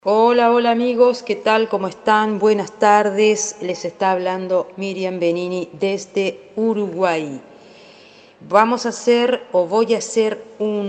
Hola, hola amigos, ¿qué tal? ¿Cómo están? Buenas tardes. Les está hablando Miriam Benini desde Uruguay. Vamos a hacer o voy a hacer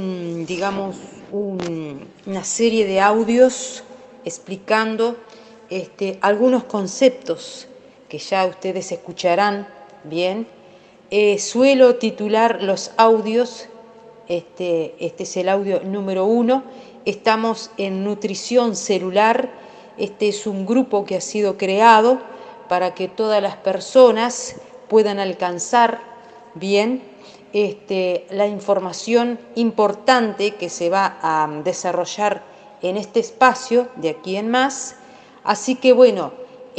una serie de audios explicando algunos conceptos que ya ustedes escucharán bien. Suelo titular los audios, este es el audio número 1. Estamos en nutrición celular. Este es un grupo que ha sido creado para que todas las personas puedan alcanzar bien la información importante que se va a desarrollar en este espacio de aquí en más. Así que bueno,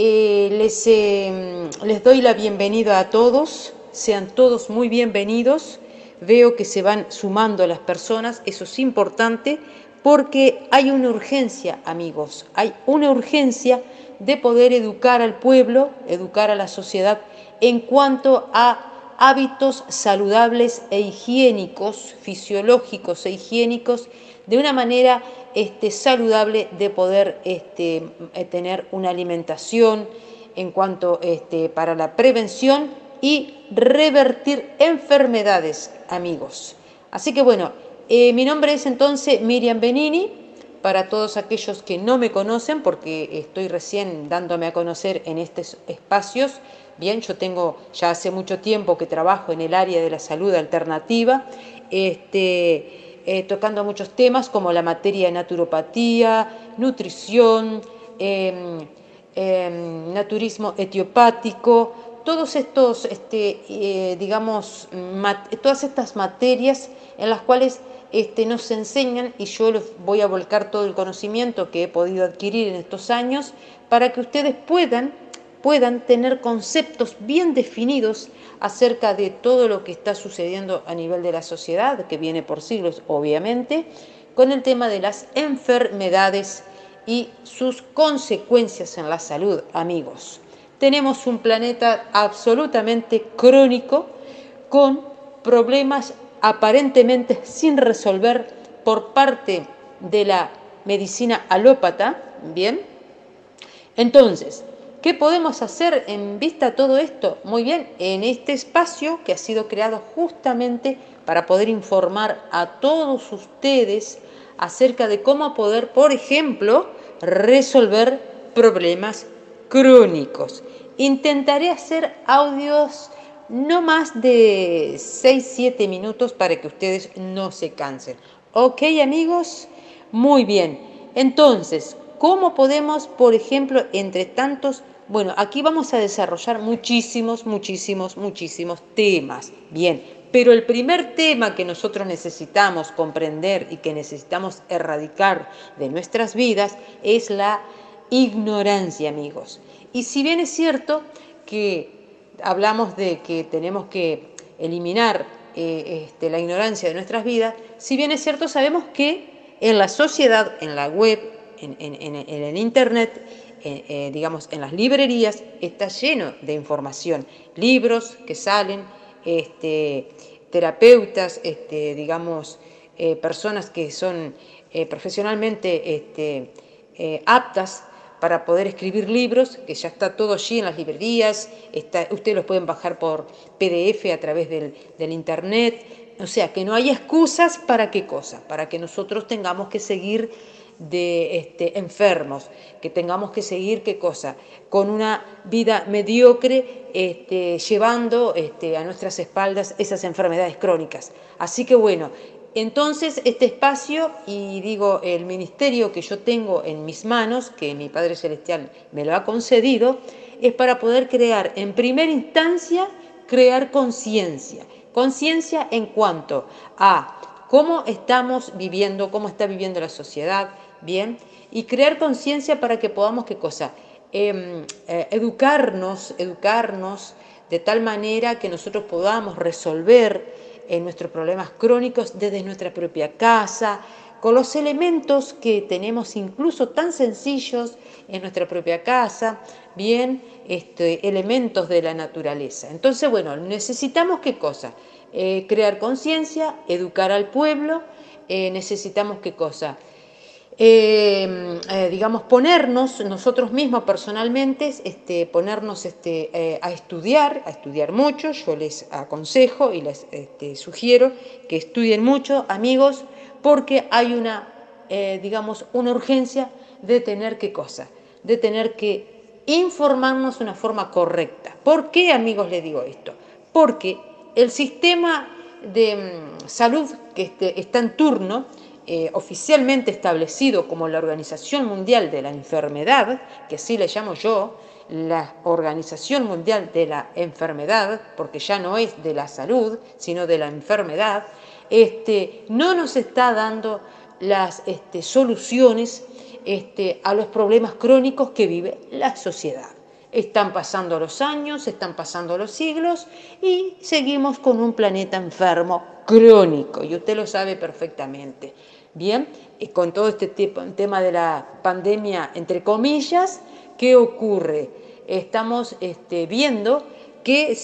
les doy la bienvenida a todos, sean todos muy bienvenidos. Veo que se van sumando las personas, eso es importante, porque hay una urgencia, amigos, hay una urgencia de poder educar al pueblo, educar a la sociedad en cuanto a hábitos saludables e higiénicos, fisiológicos e higiénicos, de una manera saludable de poder tener una alimentación en cuanto para la prevención y revertir enfermedades, amigos. Así que bueno, mi nombre es entonces Miriam Benini, para todos aquellos que no me conocen, porque estoy recién dándome a conocer en estos espacios. Bien, yo tengo ya hace mucho tiempo que trabajo en el área de la salud alternativa, tocando muchos temas como la materia de naturopatía, nutrición, naturismo etiopático, todos estos, todas estas materias en las cuales nos enseñan, y yo les voy a volcar todo el conocimiento que he podido adquirir en estos años para que ustedes puedan tener conceptos bien definidos acerca de todo lo que está sucediendo a nivel de la sociedad, que viene por siglos, obviamente, con el tema de las enfermedades y sus consecuencias en la salud, amigos. Tenemos un planeta absolutamente crónico, con problemas aparentemente sin resolver por parte de la medicina alópata, ¿bien? Entonces, ¿qué podemos hacer en vista a todo esto? Muy bien, en este espacio que ha sido creado justamente para poder informar a todos ustedes acerca de cómo poder, por ejemplo, resolver problemas crónicos. Intentaré hacer audios no más de 6-7 minutos para que ustedes no se cansen. ¿Ok, amigos? Muy bien. Entonces, ¿cómo podemos, por ejemplo, entre tantos? Bueno, aquí vamos a desarrollar muchísimos temas. Bien, pero el primer tema que nosotros necesitamos comprender y que necesitamos erradicar de nuestras vidas es la ignorancia, amigos. Y si bien es cierto que hablamos de que tenemos que eliminar la ignorancia de nuestras vidas, si bien es cierto, sabemos que en la sociedad, en la web, en el internet, digamos, en las librerías, está lleno de información, libros que salen, terapeutas, digamos, personas que son profesionalmente aptas para poder escribir libros, que ya está todo allí en las librerías, ustedes los pueden bajar por PDF a través del internet, o sea, que no hay excusas para qué cosa, para que nosotros tengamos que seguir enfermos, que tengamos que seguir qué cosa, con una vida mediocre, llevando a nuestras espaldas esas enfermedades crónicas. Así que bueno, entonces este espacio, y digo, el ministerio que yo tengo en mis manos, que mi Padre Celestial me lo ha concedido, es para poder crear, en primera instancia, crear conciencia. Conciencia en cuanto a cómo estamos viviendo, cómo está viviendo la sociedad, ¿bien? Y crear conciencia para que podamos, ¿qué cosa? Educarnos de tal manera que nosotros podamos resolver nuestros problemas crónicos desde nuestra propia casa, con los elementos que tenemos incluso tan sencillos en nuestra propia casa, bien, elementos de la naturaleza. Entonces, bueno, necesitamos ¿qué cosa? Crear conciencia, educar al pueblo, necesitamos ¿qué cosa? digamos, ponernos nosotros mismos personalmente, ponernos a estudiar mucho. Yo les aconsejo y les sugiero que estudien mucho, amigos, porque hay digamos, una urgencia de tener qué cosa, de tener que informarnos de una forma correcta. ¿Por qué, amigos, les digo esto? Porque el sistema de salud que está en turno, oficialmente establecido como la Organización Mundial de la Enfermedad, que así le llamo yo, la Organización Mundial de la Enfermedad, porque ya no es de la salud, sino de la enfermedad, no nos está dando las soluciones a los problemas crónicos que vive la sociedad. Están pasando los años, están pasando los siglos y seguimos con un planeta enfermo crónico, y usted lo sabe perfectamente. Bien, con todo este tema de la pandemia, entre comillas, ¿qué ocurre? Estamos viendo que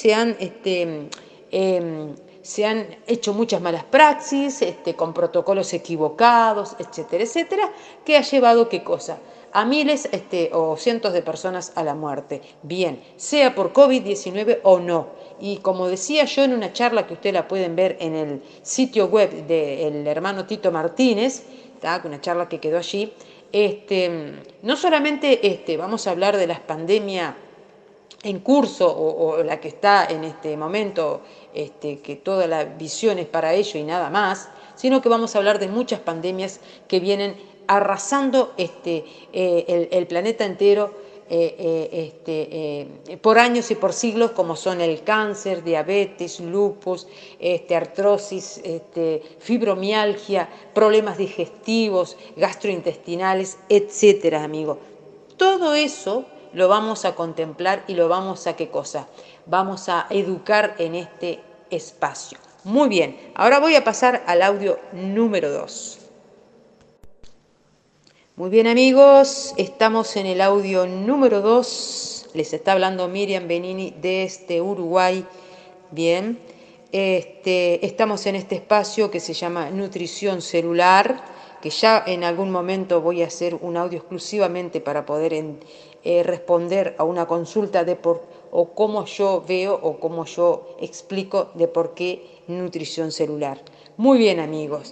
se han hecho muchas malas praxis, con protocolos equivocados, etcétera, etcétera, que ha llevado, ¿qué cosa? A miles o cientos de personas a la muerte. Bien, sea por COVID-19 o no. Y como decía yo en una charla que ustedes la pueden ver en el sitio web del hermano Tito Martínez, una charla que quedó allí, no solamente vamos a hablar de las pandemias en curso o la que está en este momento, que toda la visión es para ello y nada más, sino que vamos a hablar de muchas pandemias que vienen arrasando el planeta entero por años y por siglos, como son el cáncer, diabetes, lupus, artrosis, fibromialgia, problemas digestivos, gastrointestinales, etcétera, amigo. Todo eso lo vamos a contemplar y lo vamos a, ¿qué cosa? Vamos a educar en este espacio. Muy bien, ahora voy a pasar al audio número 2. Muy bien, amigos, estamos en el audio número 2. Les está hablando Miriam Benini desde Uruguay. Bien, estamos en este espacio que se llama Nutrición Celular, que ya en algún momento voy a hacer un audio exclusivamente para poder responder a una consulta o cómo yo veo o cómo yo explico de por qué nutrición celular. Muy bien, amigos.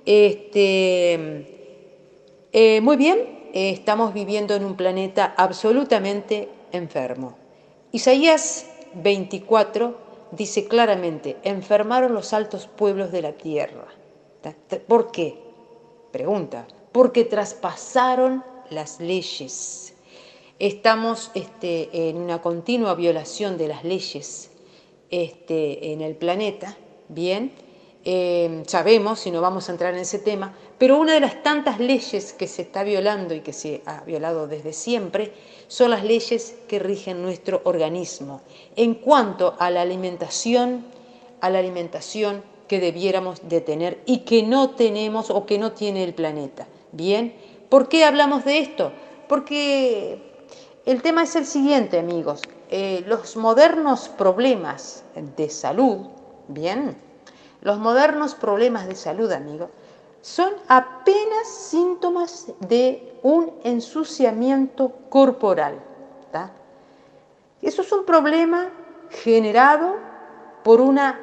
Muy bien, estamos viviendo en un planeta absolutamente enfermo. Isaías 24 dice claramente: enfermaron los altos pueblos de la tierra. ¿Por qué? Pregunta. Porque traspasaron las leyes. Estamos en una continua violación de las leyes en el planeta, bien, sabemos, y no vamos a entrar en ese tema, pero una de las tantas leyes que se está violando y que se ha violado desde siempre son las leyes que rigen nuestro organismo en cuanto a la alimentación que debiéramos de tener y que no tenemos o que no tiene el planeta. Bien, ¿por qué hablamos de esto? Porque el tema es el siguiente, amigos. Los modernos problemas de salud, bien, los modernos problemas de salud, amigos, son apenas síntomas de un ensuciamiento corporal. ¿Tá? Eso es un problema generado por una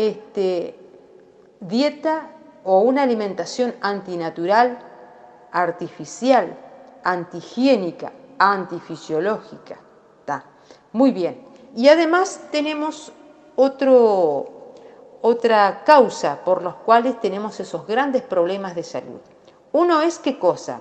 dieta o una alimentación antinatural, artificial, antihigiénica, antifisiológica. ¿Tá? Muy bien. Y además tenemos otra causa por los cuales tenemos esos grandes problemas de salud. Uno es, ¿qué cosa?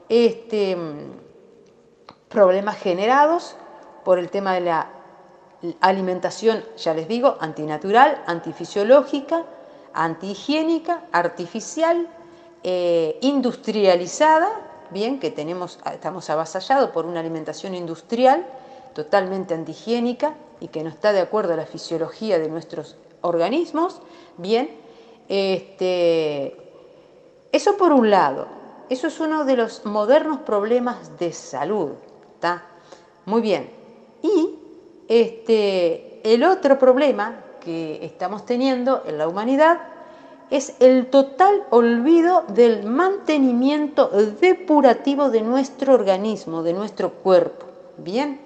Problemas generados por el tema de la alimentación, ya les digo, antinatural, antifisiológica, antihigiénica, artificial, industrializada, bien, que estamos avasallados por una alimentación industrial totalmente antihigiénica y que no está de acuerdo a la fisiología de nuestros organismos, bien, eso por un lado, eso es uno de los modernos problemas de salud, ¿tá? Muy bien, y el otro problema que estamos teniendo en la humanidad es el total olvido del mantenimiento depurativo de nuestro organismo, de nuestro cuerpo. Bien,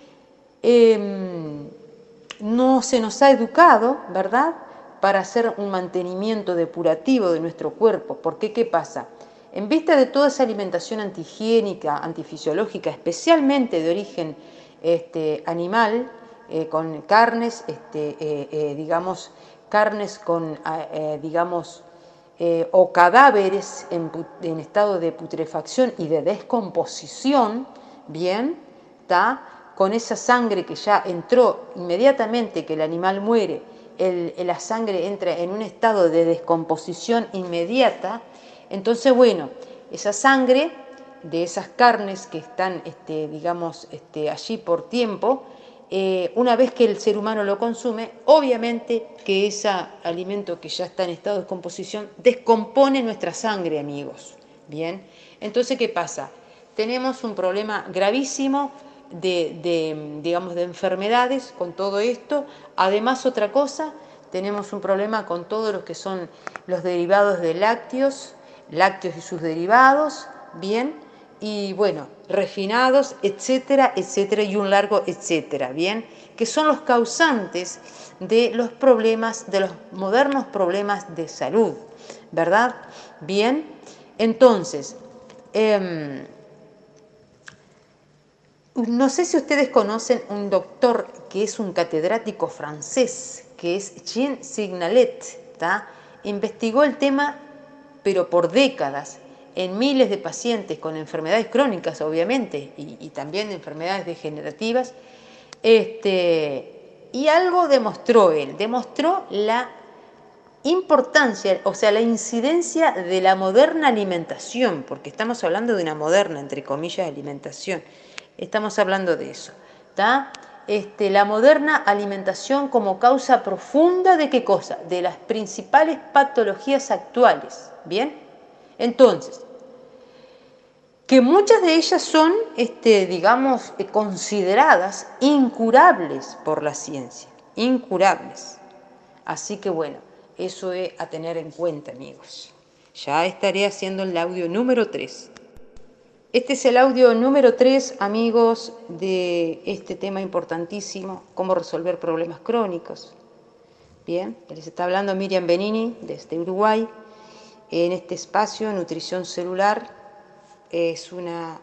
no se nos ha educado, ¿verdad?, para hacer un mantenimiento depurativo de nuestro cuerpo. Porque, ¿qué pasa? En vista de toda esa alimentación antihigiénica, antifisiológica, especialmente de origen animal, con carnes, digamos, carnes con, digamos, o cadáveres en estado de putrefacción y de descomposición, bien, ¿está? Con esa sangre que ya entró inmediatamente que el animal muere, la sangre entra en un estado de descomposición inmediata. Entonces, bueno, esa sangre de esas carnes que están, digamos, allí por tiempo, una vez que el ser humano lo consume, obviamente que ese alimento que ya está en estado de descomposición descompone nuestra sangre, amigos. Bien, entonces, ¿qué pasa? Tenemos un problema gravísimo digamos, de enfermedades con todo esto. Además, otra cosa, tenemos un problema con todos los que son los derivados de lácteos y sus derivados, bien, y bueno, refinados, etcétera, etcétera, y un largo etcétera, bien, que son los causantes de los problemas, de los modernos problemas de salud, ¿verdad? Bien, entonces, no sé si ustedes conocen un doctor que es un catedrático francés, que es Jean Signalet, ¿tá? Investigó el tema, pero por décadas, en miles de pacientes con enfermedades crónicas, obviamente, y también enfermedades degenerativas, y algo demostró él, demostró la importancia, o sea, la incidencia de la moderna alimentación, porque estamos hablando de una moderna, entre comillas, alimentación. Estamos hablando de eso, ¿está? La moderna alimentación como causa profunda de ¿qué cosa? De las principales patologías actuales, ¿bien? Entonces, que muchas de ellas son, digamos, consideradas incurables por la ciencia, incurables. Así que bueno, eso es a tener en cuenta, amigos. Ya estaré haciendo el audio número 3. Este es el audio número 3, amigos, de este tema importantísimo, cómo resolver problemas crónicos. Bien, les está hablando Miriam Benini, desde Uruguay, en este espacio, Nutrición Celular. Es una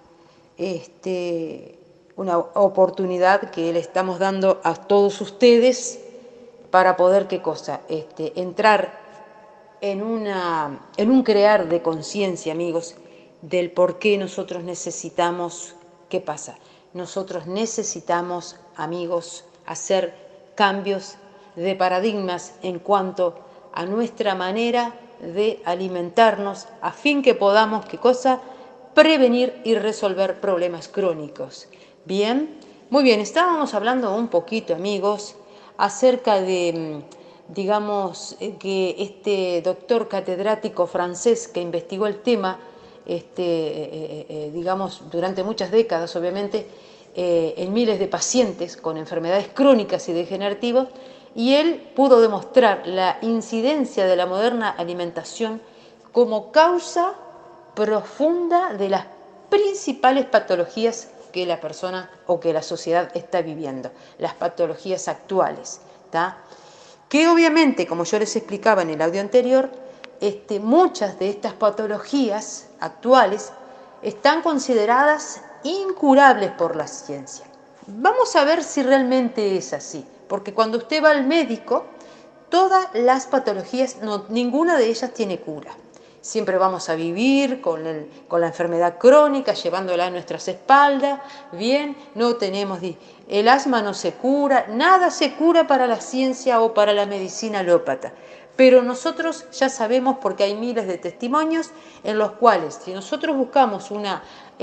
oportunidad que le estamos dando a todos ustedes para poder, ¿qué cosa? Entrar en un crear de conciencia, amigos, del por qué nosotros necesitamos, ¿qué pasa? Nosotros necesitamos, amigos, hacer cambios de paradigmas en cuanto a nuestra manera de alimentarnos, a fin que podamos, ¿qué cosa? Prevenir y resolver problemas crónicos. Bien, muy bien, estábamos hablando un poquito, amigos, acerca de, digamos, que este doctor catedrático francés que investigó el tema, digamos, durante muchas décadas, obviamente, en miles de pacientes con enfermedades crónicas y degenerativas, y él pudo demostrar la incidencia de la moderna alimentación como causa profunda de las principales patologías que la persona o que la sociedad está viviendo, las patologías actuales, ¿tá? Que obviamente, como yo les explicaba en el audio anterior, muchas de estas patologías actuales están consideradas incurables por la ciencia. Vamos a ver si realmente es así, porque cuando usted va al médico, todas las patologías, ninguna de ellas tiene cura. Siempre vamos a vivir con la enfermedad crónica, llevándola a nuestras espaldas, bien, no tenemos, el asma no se cura, nada se cura para la ciencia o para la medicina alópata. Pero nosotros ya sabemos, porque hay miles de testimonios en los cuales, si nosotros buscamos una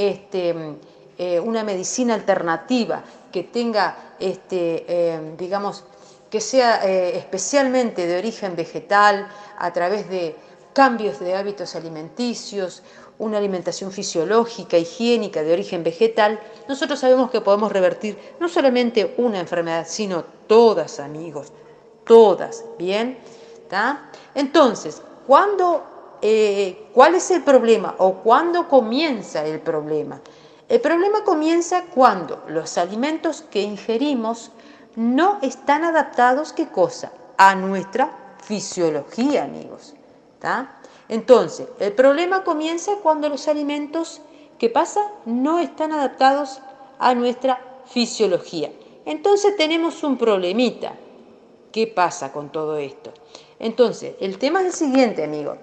medicina alternativa que tenga, digamos, que sea especialmente de origen vegetal, a través de cambios de hábitos alimenticios, una alimentación fisiológica, higiénica, de origen vegetal, nosotros sabemos que podemos revertir no solamente una enfermedad, sino todas, amigos, todas, ¿bien? ¿Tá? Entonces, ¿cuál es el problema o cuándo comienza el problema? El problema comienza cuando los alimentos que ingerimos no están adaptados, ¿qué cosa? A nuestra fisiología, amigos. ¿Tá? Entonces, el problema comienza cuando los alimentos, ¿qué pasa? No están adaptados a nuestra fisiología. Entonces tenemos un problemita. ¿Qué pasa con todo esto? Entonces, el tema es el siguiente, amigo.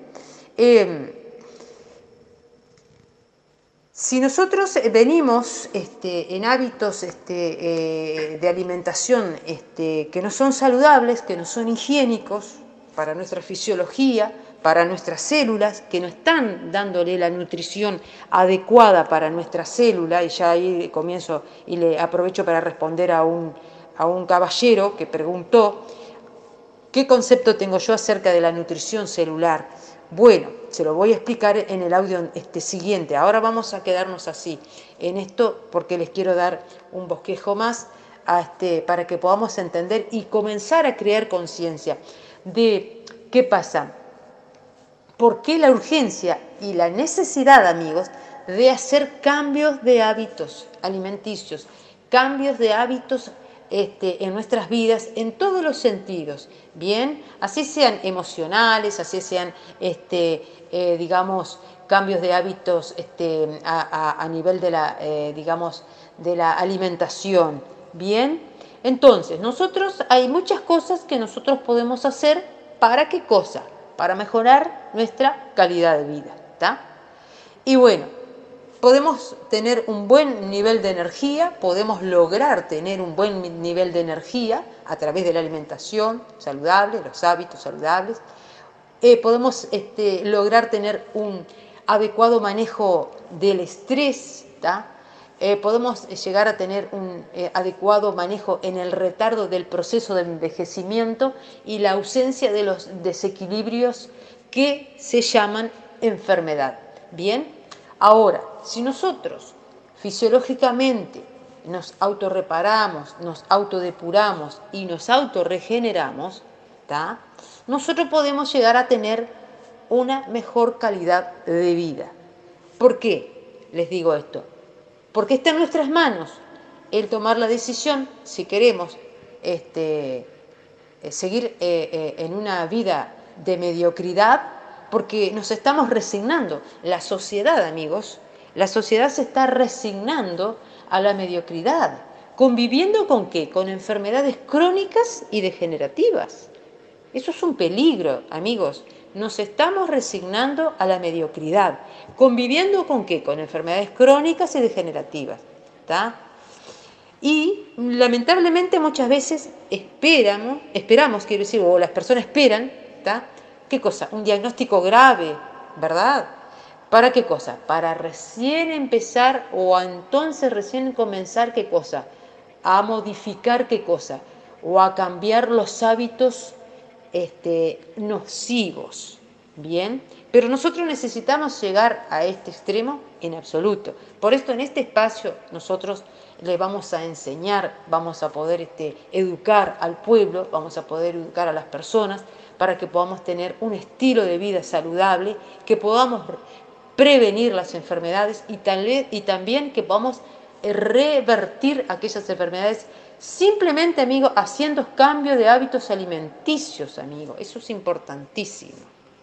Si nosotros venimos en hábitos de alimentación que no son saludables, que no son higiénicos para nuestra fisiología, para nuestras células, que no están dándole la nutrición adecuada para nuestra célula, y ya ahí comienzo y le aprovecho para responder a un caballero que preguntó, ¿qué concepto tengo yo acerca de la nutrición celular? Bueno, se lo voy a explicar en el audio siguiente. Ahora vamos a quedarnos así, en esto, porque les quiero dar un bosquejo más para que podamos entender y comenzar a crear conciencia de qué pasa, por qué la urgencia y la necesidad, amigos, de hacer cambios de hábitos alimenticios, cambios de hábitos en nuestras vidas en todos los sentidos, bien, así sean emocionales, así sean, digamos, cambios de hábitos a nivel de la, digamos, de la alimentación, bien. Entonces, nosotros, hay muchas cosas que nosotros podemos hacer, ¿para qué cosa? Para mejorar nuestra calidad de vida, ¿tá? Y bueno, podemos tener un buen nivel de energía, podemos lograr tener un buen nivel de energía a través de la alimentación saludable, los hábitos saludables. Podemos lograr tener un adecuado manejo del estrés, ¿tá? Podemos llegar a tener un adecuado manejo en el retardo del proceso de envejecimiento y la ausencia de los desequilibrios que se llaman enfermedad. Bien, ahora, si nosotros fisiológicamente nos autorreparamos, nos autodepuramos y nos autorregeneramos, ¿tá? Nosotros podemos llegar a tener una mejor calidad de vida. ¿Por qué les digo esto? Porque está en nuestras manos el tomar la decisión, si queremos seguir en una vida de mediocridad, porque nos estamos resignando. La sociedad, amigos, la sociedad se está resignando a la mediocridad. ¿Conviviendo con qué? Con enfermedades crónicas y degenerativas. Eso es un peligro, amigos. Nos estamos resignando a la mediocridad. ¿Conviviendo con qué? Con enfermedades crónicas y degenerativas. ¿Tá? Y lamentablemente muchas veces esperamos, quiero decir, o las personas esperan, ¿tá? ¿Qué cosa? Un diagnóstico grave, ¿verdad? ¿Para qué cosa? Para recién empezar o entonces recién comenzar, ¿qué cosa? A modificar, ¿qué cosa? O a cambiar los hábitos nocivos, ¿bien? Pero nosotros necesitamos llegar a este extremo en absoluto. Por esto en este espacio nosotros le vamos a enseñar, vamos a poder educar al pueblo, vamos a poder educar a las personas para que podamos tener un estilo de vida saludable, que podamos prevenir las enfermedades y también que podamos revertir aquellas enfermedades simplemente, amigo, haciendo cambio de hábitos alimenticios, amigo. Eso es importantísimo.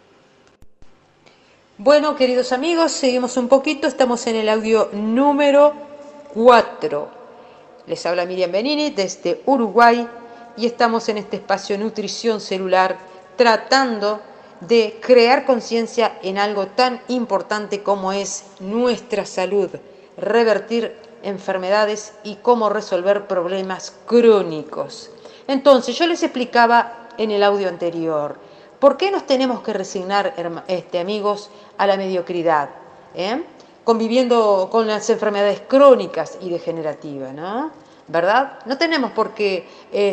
Bueno, queridos amigos, seguimos un poquito. Estamos en el audio número 4. Les habla Miriam Benini desde Uruguay y estamos en este espacio Nutrición Celular tratando de crear conciencia en algo tan importante como es nuestra salud, revertir enfermedades y cómo resolver problemas crónicos. Entonces, yo les explicaba en el audio anterior, ¿por qué nos tenemos que resignar, amigos, a la mediocridad? Conviviendo con las enfermedades crónicas y degenerativas, ¿no? ¿Verdad? No tenemos por qué,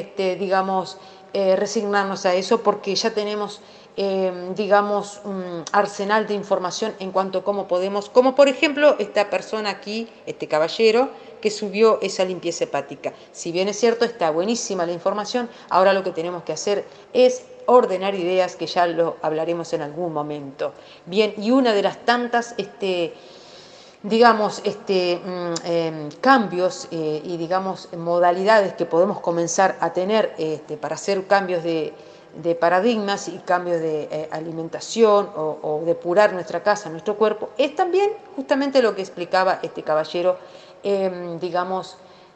resignarnos a eso, porque ya tenemos digamos, un arsenal de información en cuanto a cómo podemos, como por ejemplo esta persona aquí, este caballero, que subió esa limpieza hepática. Si bien es cierto, está buenísima la información, ahora lo que tenemos que hacer es ordenar ideas, que ya lo hablaremos en algún momento. Bien, y una de las tantas digamos, cambios y digamos modalidades que podemos comenzar a tener para hacer cambios de paradigmas y cambios de alimentación o depurar nuestra casa, nuestro cuerpo, es también justamente lo que explicaba este caballero, digamos,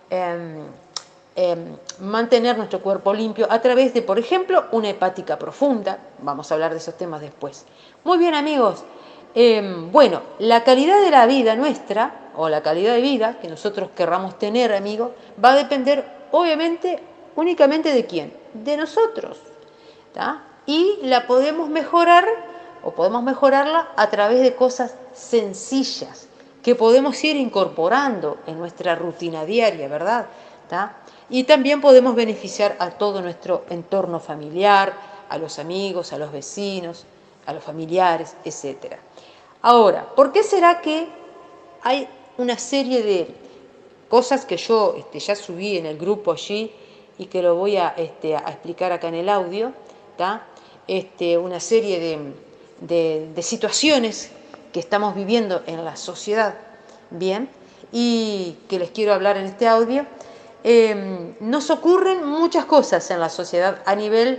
mantener nuestro cuerpo limpio a través de, por ejemplo, una hepática profunda. Vamos a hablar de esos temas después. Muy bien, amigos. Bueno, la calidad de la vida nuestra, o la calidad de vida que nosotros querramos tener, amigos, va a depender, obviamente, únicamente de quién, de nosotros, ¿tá? Y la podemos mejorar, o podemos mejorarla a través de cosas sencillas, que podemos ir incorporando en nuestra rutina diaria, ¿verdad? ¿Tá? Y también podemos beneficiar a todo nuestro entorno familiar, a los amigos, a los vecinos, a los familiares, etc. Ahora, ¿por qué será que hay una serie de cosas que yo ya subí en el grupo allí y que lo voy a explicar acá en el audio? ¿Tá? Una serie de situaciones que estamos viviendo en la sociedad, bien, y que les quiero hablar en este audio. Nos ocurren muchas cosas en la sociedad a nivel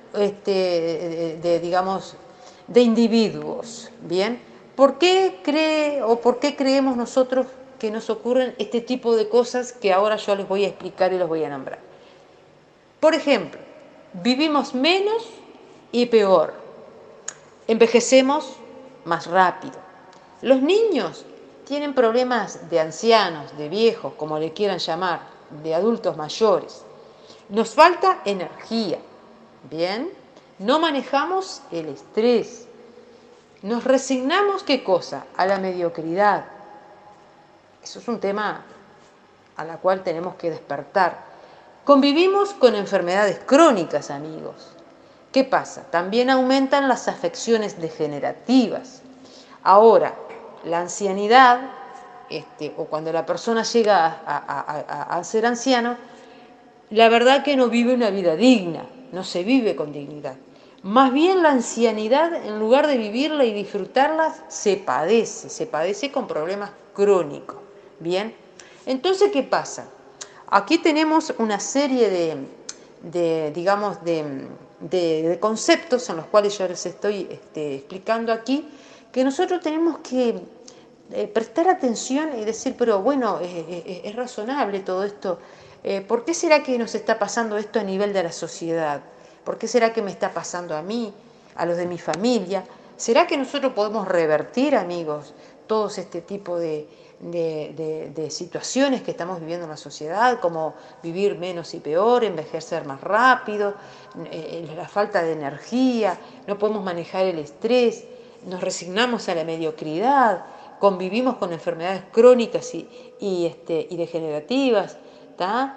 digamos, de individuos, bien. ¿Por qué creemos nosotros que nos ocurren este tipo de cosas que ahora yo les voy a explicar y los voy a nombrar? Por ejemplo, vivimos menos y peor. Envejecemos más rápido. Los niños tienen problemas de ancianos, de viejos, como le quieran llamar, de adultos mayores. Nos falta energía, ¿bien? No manejamos el estrés. Nos resignamos, ¿qué cosa? A la mediocridad. Eso es un tema a la cual tenemos que despertar. Convivimos con enfermedades crónicas, amigos. ¿Qué pasa? También aumentan las afecciones degenerativas. Ahora, la ancianidad, o cuando la persona llega a ser anciano, la verdad que no vive una vida digna, no se vive con dignidad. Más bien la ancianidad, en lugar de vivirla y disfrutarla, se padece con problemas crónicos. Bien, entonces, ¿qué pasa? Aquí tenemos una serie digamos, de conceptos en los cuales yo les estoy explicando aquí, que nosotros tenemos que prestar atención y decir, pero bueno, es razonable todo esto. ¿Por qué será que nos está pasando esto a nivel de la sociedad? ¿Por qué será que me está pasando a mí, a los de mi familia? ¿Será que nosotros podemos revertir, amigos, todos este tipo de situaciones que estamos viviendo en la sociedad, como vivir menos y peor, envejecer más rápido, la falta de energía, no podemos manejar el estrés, nos resignamos a la mediocridad, convivimos con enfermedades crónicas y degenerativas, ¿tá?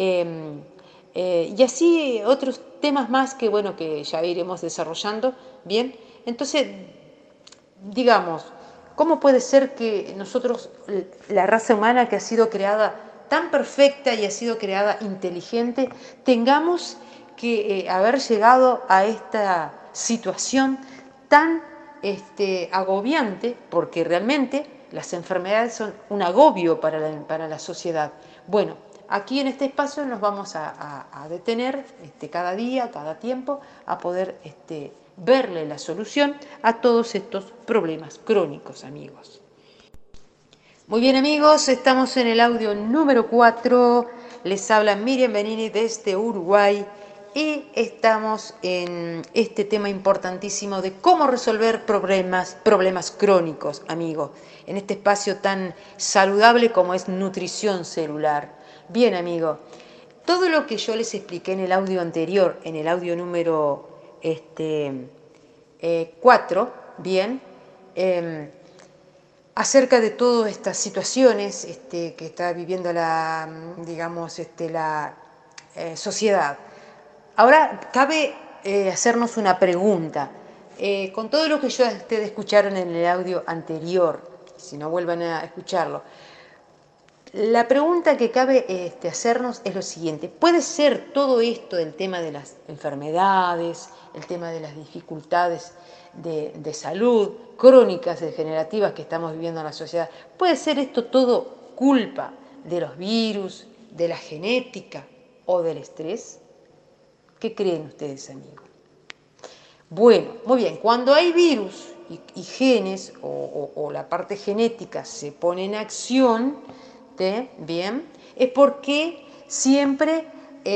Y así otros temas más que, bueno, que ya iremos desarrollando, ¿bien? Entonces, digamos, ¿cómo puede ser que nosotros, la raza humana que ha sido creada tan perfecta y ha sido creada inteligente, tengamos que haber llegado a esta situación tan agobiante? Porque realmente las enfermedades son un agobio para la sociedad. Bueno, aquí en este espacio nos vamos a detener cada día, cada tiempo, a poder verle la solución a todos estos problemas crónicos, amigos. Muy bien, amigos, estamos en el audio número 4. Les habla Miriam Benini desde Uruguay y estamos en este tema importantísimo de cómo resolver problemas crónicos, amigos, en este espacio tan saludable como es nutrición celular. Bien, amigo, todo lo que yo les expliqué en el audio anterior, en el audio número 4, bien, acerca de todas estas situaciones que está viviendo la, digamos, la sociedad. Ahora cabe hacernos una pregunta. Con todo lo que yo ustedes escucharon en el audio anterior, si no vuelvan a escucharlo, La pregunta que cabe hacernos es lo siguiente: ¿puede ser todo esto del tema de las enfermedades, el tema de las dificultades de salud crónicas, degenerativas que estamos viviendo en la sociedad, puede ser esto todo culpa de los virus, de la genética o del estrés? ¿Qué creen ustedes, amigos? Bueno, muy bien, cuando hay virus y genes o la parte genética se pone en acción, bien, es porque siempre,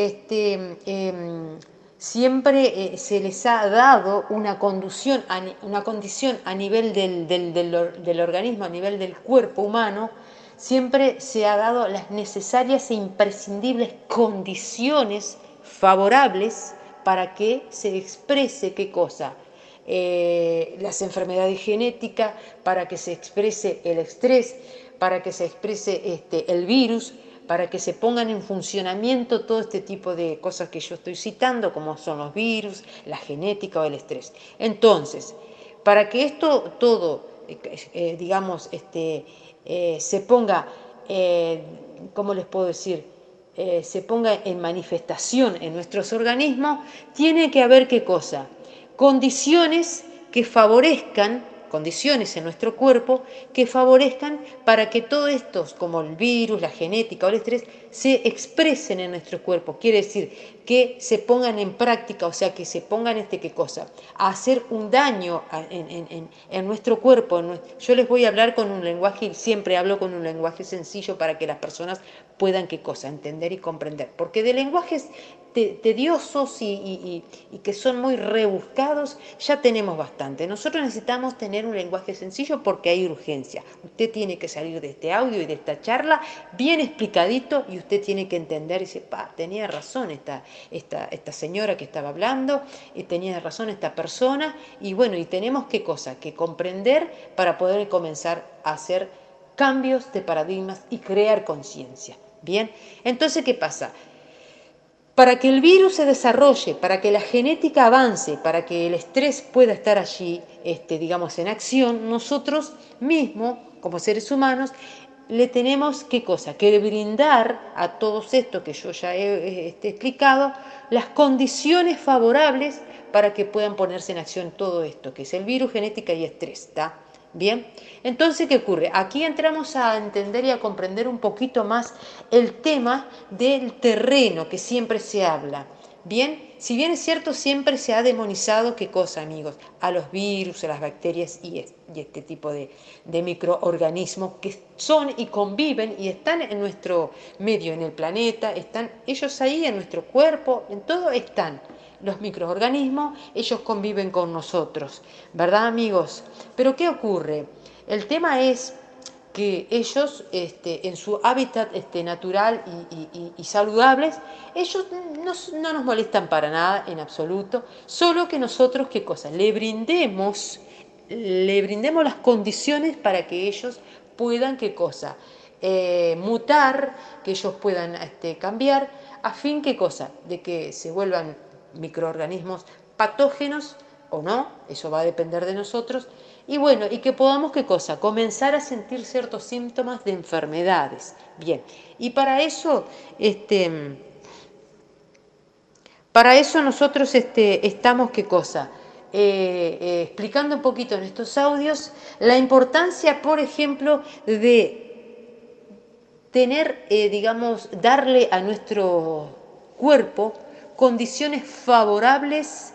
se les ha dado una condición a nivel del organismo, a nivel del cuerpo humano, siempre se ha dado las necesarias e imprescindibles condiciones favorables para que se exprese qué cosa, las enfermedades genéticas, para que se exprese el estrés, para que se exprese el virus, para que se pongan en funcionamiento todo este tipo de cosas que yo estoy citando, como son los virus, la genética o el estrés. Entonces, para que esto todo, digamos, se ponga, ¿cómo les puedo decir?, se ponga en manifestación en nuestros organismos, tiene que haber qué cosa, condiciones que favorezcan, condiciones en nuestro cuerpo que favorezcan para que todos estos, como el virus, la genética o el estrés, se expresen en nuestro cuerpo. Quiere decir que se pongan en práctica, o sea, que se pongan qué cosa, a hacer un daño en nuestro cuerpo. Yo les voy a hablar con un lenguaje, siempre hablo con un lenguaje sencillo para que las personas puedan qué cosa, entender y comprender. Porque de lenguajes tediosos y que son muy rebuscados, ya tenemos bastante. Nosotros necesitamos tener un lenguaje sencillo porque hay urgencia. Usted tiene que salir de este audio y de esta charla bien explicadito y usted tiene que entender y decir, tenía razón esta señora que estaba hablando, tenía razón esta persona, y bueno, y tenemos qué cosa, que comprender para poder comenzar a hacer cambios de paradigmas y crear conciencia. Bien, entonces, ¿qué pasa? Para que el virus se desarrolle, para que la genética avance, para que el estrés pueda estar allí, digamos, en acción, nosotros mismos, como seres humanos, le tenemos, ¿qué cosa?, que brindar a todos estos que yo ya he explicado, las condiciones favorables para que puedan ponerse en acción todo esto, que es el virus, genética y estrés, ¿está? Bien, entonces, ¿qué ocurre? Aquí entramos a entender y a comprender un poquito más el tema del terreno que siempre se habla. Bien, si bien es cierto, siempre se ha demonizado, ¿qué cosa, amigos? A los virus, a las bacterias y este tipo de microorganismos que son y conviven y están en nuestro medio, en el planeta, están ellos ahí en nuestro cuerpo, en todo están. Los microorganismos, ellos conviven con nosotros, ¿verdad, amigos? Pero ¿qué ocurre? El tema es que ellos, en su hábitat natural y saludables, ellos no nos molestan para nada, en absoluto, solo que nosotros, ¿qué cosa? Le brindemos las condiciones para que ellos puedan, ¿qué cosa? Mutar, que ellos puedan cambiar, a fin, ¿qué cosa? De que se vuelvan microorganismos patógenos o no, eso va a depender de nosotros, y bueno, y que podamos, ¿qué cosa?, comenzar a sentir ciertos síntomas de enfermedades. Bien, y para eso, nosotros estamos, ¿qué cosa?, explicando un poquito en estos audios la importancia, por ejemplo, de tener, digamos, darle a nuestro cuerpo condiciones favorables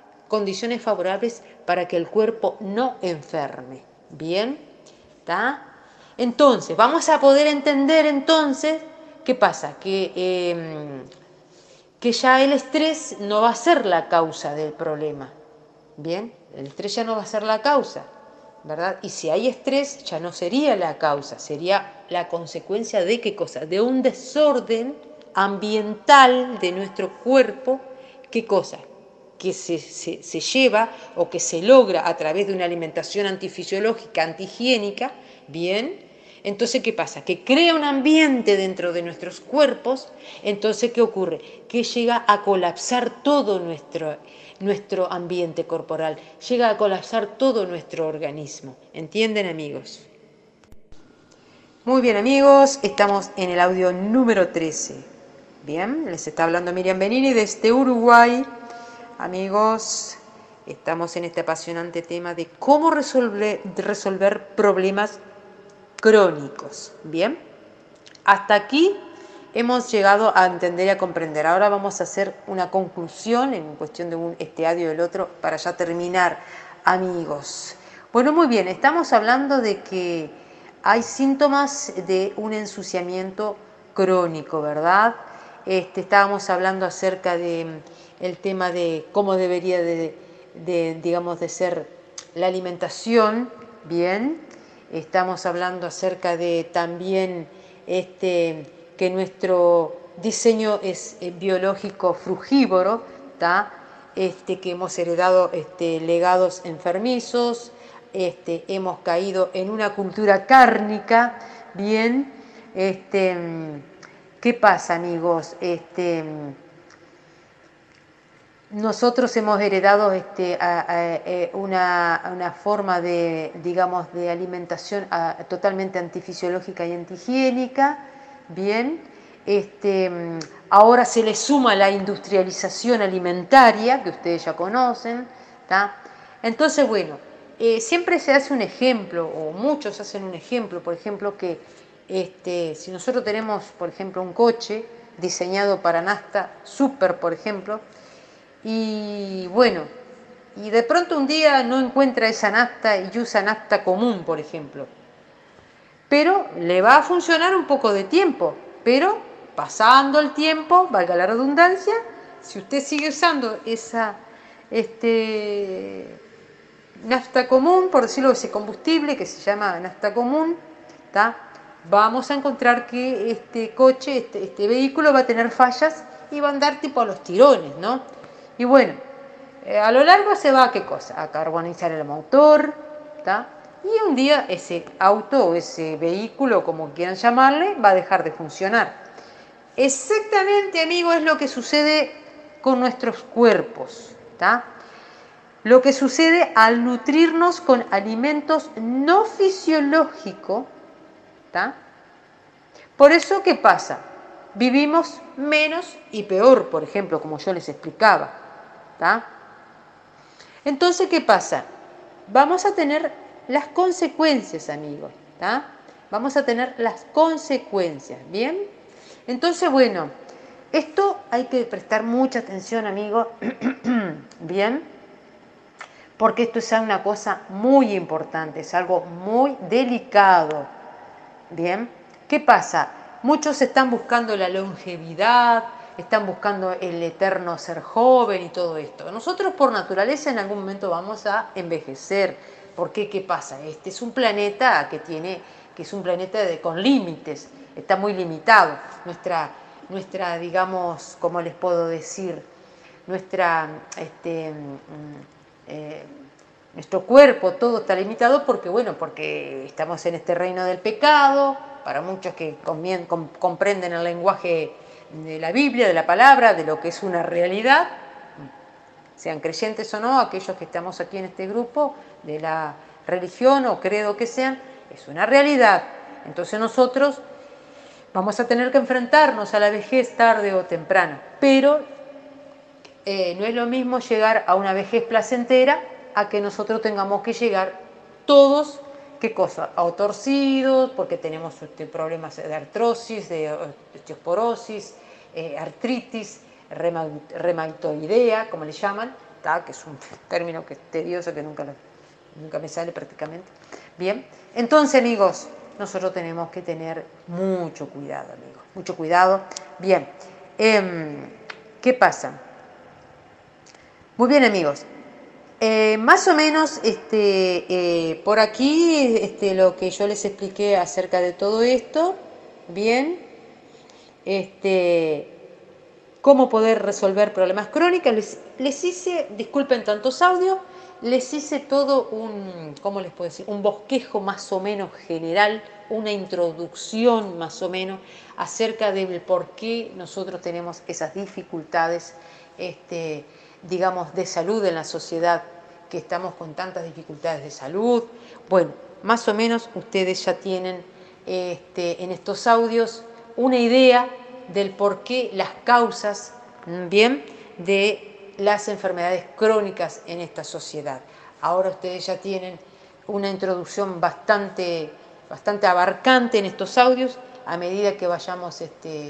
para que el cuerpo no enferme. ¿Bien? ¿Está? Entonces, vamos a poder entender entonces, ¿qué pasa? Que ya el estrés no va a ser la causa del problema. ¿Bien? El estrés ya no va a ser la causa, ¿verdad? Y si hay estrés, ya no sería la causa, sería la consecuencia de ¿qué cosa? De un desorden ambiental de nuestro cuerpo. ¿Qué cosa? Que se lleva o que se logra a través de una alimentación antifisiológica, antihigiénica, ¿bien? Entonces, ¿qué pasa? Que crea un ambiente dentro de nuestros cuerpos. Entonces, ¿qué ocurre? Que llega a colapsar todo nuestro ambiente corporal, llega a colapsar todo nuestro organismo. ¿Entienden, amigos? Muy bien amigos, estamos en el audio número 13. Bien, les está hablando Miriam Benini desde Uruguay. Amigos, estamos en este apasionante tema de cómo resolver problemas crónicos. Bien, hasta aquí hemos llegado a entender y a comprender. Ahora vamos a hacer una conclusión en cuestión de este audio y del otro para ya terminar, amigos. Bueno, muy bien, estamos hablando de que hay síntomas de un ensuciamiento crónico, ¿verdad? Estábamos hablando acerca de el tema de cómo debería digamos, de ser la alimentación, bien. Estamos hablando acerca de también que nuestro diseño es biológico frugívoro, ¿tá? Que hemos heredado legados enfermizos, hemos caído en una cultura cárnica, bien. ¿Qué pasa, amigos? Nosotros hemos heredado una forma de, digamos, de alimentación totalmente antifisiológica y antihigiénica, bien. Ahora se le suma la industrialización alimentaria, que ustedes ya conocen, ¿tá? Entonces, bueno, siempre se hace un ejemplo, o muchos hacen un ejemplo, por ejemplo, que si nosotros tenemos, por ejemplo, un coche diseñado para nafta super, por ejemplo, y bueno, y de pronto un día no encuentra esa nafta y usa nafta común, por ejemplo. Pero le va a funcionar un poco de tiempo, pero pasando el tiempo, valga la redundancia, si usted sigue usando esa nafta común, por decirlo, ese combustible que se llama nafta común, ¿tá? Vamos a encontrar que este coche, este vehículo va a tener fallas y va a andar tipo a los tirones, ¿no? Y bueno, a lo largo se va a qué cosa, a carbonizar el motor, ¿tá? Y un día ese auto o ese vehículo, como quieran llamarle, va a dejar de funcionar. Exactamente, amigo, es lo que sucede con nuestros cuerpos, ¿tá? Lo que sucede al nutrirnos con alimentos no fisiológicos, ¿tá? Por eso, ¿qué pasa? Vivimos menos y peor, por ejemplo, como yo les explicaba, ¿tá? Entonces, ¿qué pasa? Vamos a tener las consecuencias, amigos, ¿tá? Vamos a tener las consecuencias, ¿bien? Entonces, bueno, esto hay que prestar mucha atención, amigos, ¿bien? Porque esto es una cosa muy importante, es algo muy delicado, ¿bien? ¿Qué pasa? Muchos están buscando la longevidad, están buscando el eterno ser joven y todo esto. Nosotros por naturaleza en algún momento vamos a envejecer. ¿Por qué? ¿Qué pasa? Este es un planeta que es un planeta con límites, está muy limitado. Nuestra, digamos, ¿cómo les puedo decir? Nuestra, nuestro cuerpo, todo está limitado porque, bueno, porque estamos en este reino del pecado, para muchos que comprenden el lenguaje de la Biblia, de la palabra, de lo que es una realidad, sean creyentes o no, aquellos que estamos aquí en este grupo, de la religión o credo que sean, es una realidad. Entonces nosotros vamos a tener que enfrentarnos a la vejez tarde o temprano, pero no es lo mismo llegar a una vejez placentera a que nosotros tengamos que llegar todos, ¿qué cosa? O torcidos, porque tenemos problemas de artrosis, de osteoporosis, artritis, reumatoidea, como le llaman, ¿tá? Que es un término que es tedioso, que nunca me sale prácticamente. Bien, entonces, amigos, nosotros tenemos que tener mucho cuidado, amigos, mucho cuidado. Bien, ¿qué pasa? Muy bien, amigos. Más o menos por aquí lo que yo les expliqué acerca de todo esto, bien, cómo poder resolver problemas crónicos, les hice, disculpen tantos audios, les hice todo ¿cómo les puedo decir? Un bosquejo más o menos general, una introducción más o menos acerca del por qué nosotros tenemos esas dificultades, digamos, de salud en la sociedad, que estamos con tantas dificultades de salud. Bueno, más o menos ustedes ya tienen en estos audios una idea del por qué, las causas, bien, de las enfermedades crónicas en esta sociedad. Ahora ustedes ya tienen una introducción bastante abarcante en estos audios. A medida que vayamos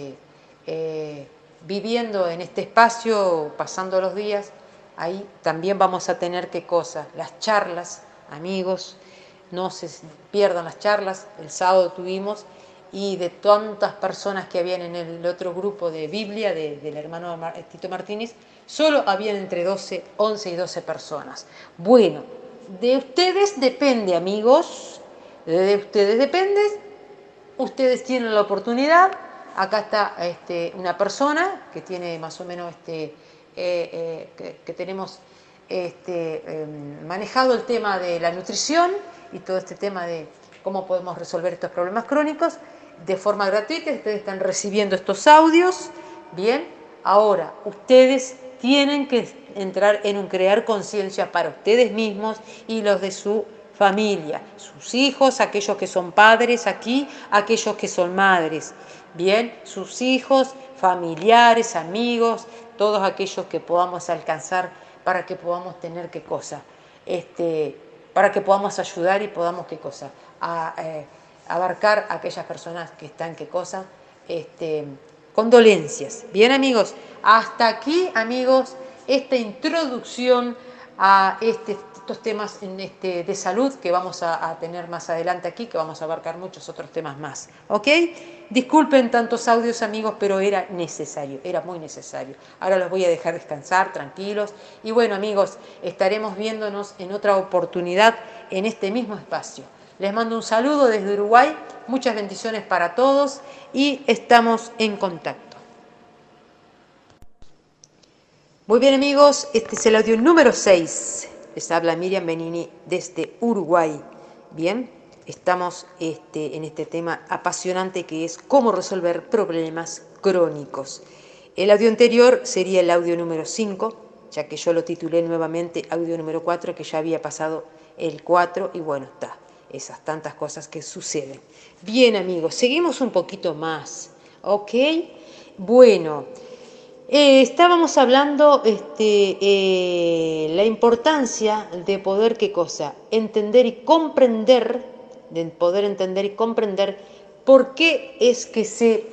viviendo en este espacio, pasando los días, ahí también vamos a tener qué cosa, las charlas, amigos, no se pierdan las charlas. El sábado tuvimos, y de tantas personas que habían en el otro grupo de Biblia del hermano Tito Martínez, solo habían entre 11 y 12 personas. Bueno, de ustedes depende, amigos, de ustedes depende. Ustedes tienen la oportunidad. Acá está una persona que tiene más o menos que tenemos manejado el tema de la nutrición y todo este tema de cómo podemos resolver estos problemas crónicos de forma gratuita. Ustedes están recibiendo estos audios. Bien, ahora ustedes tienen que entrar en un crear conciencia para ustedes mismos y los de su familia, sus hijos, aquellos que son padres aquí, aquellos que son madres, bien, sus hijos, familiares, amigos, todos aquellos que podamos alcanzar para que podamos tener qué cosa, para que podamos ayudar y podamos qué cosa, abarcar a aquellas personas que están qué cosa, con dolencias. Bien, amigos, hasta aquí, amigos, esta introducción a estos temas de salud que vamos a tener más adelante aquí, que vamos a abarcar muchos otros temas más. ¿Ok? Disculpen tantos audios, amigos, pero era necesario, era muy necesario. Ahora los voy a dejar descansar, tranquilos. Y bueno, amigos, estaremos viéndonos en otra oportunidad en este mismo espacio. Les mando un saludo desde Uruguay, muchas bendiciones para todos y estamos en contacto. Muy bien, amigos, este es el audio número 6. Les habla Miriam Benini desde Uruguay. Bien, estamos en este tema apasionante que es cómo resolver problemas crónicos. El audio anterior sería el audio número 5, ya que yo lo titulé nuevamente audio número 4, que ya había pasado el 4 y bueno, está. Esas tantas cosas que suceden. Bien, amigos, seguimos un poquito más, ¿ok? Bueno, estábamos hablando la importancia de poder, ¿qué cosa? Entender y comprender, de poder entender y comprender por qué es que se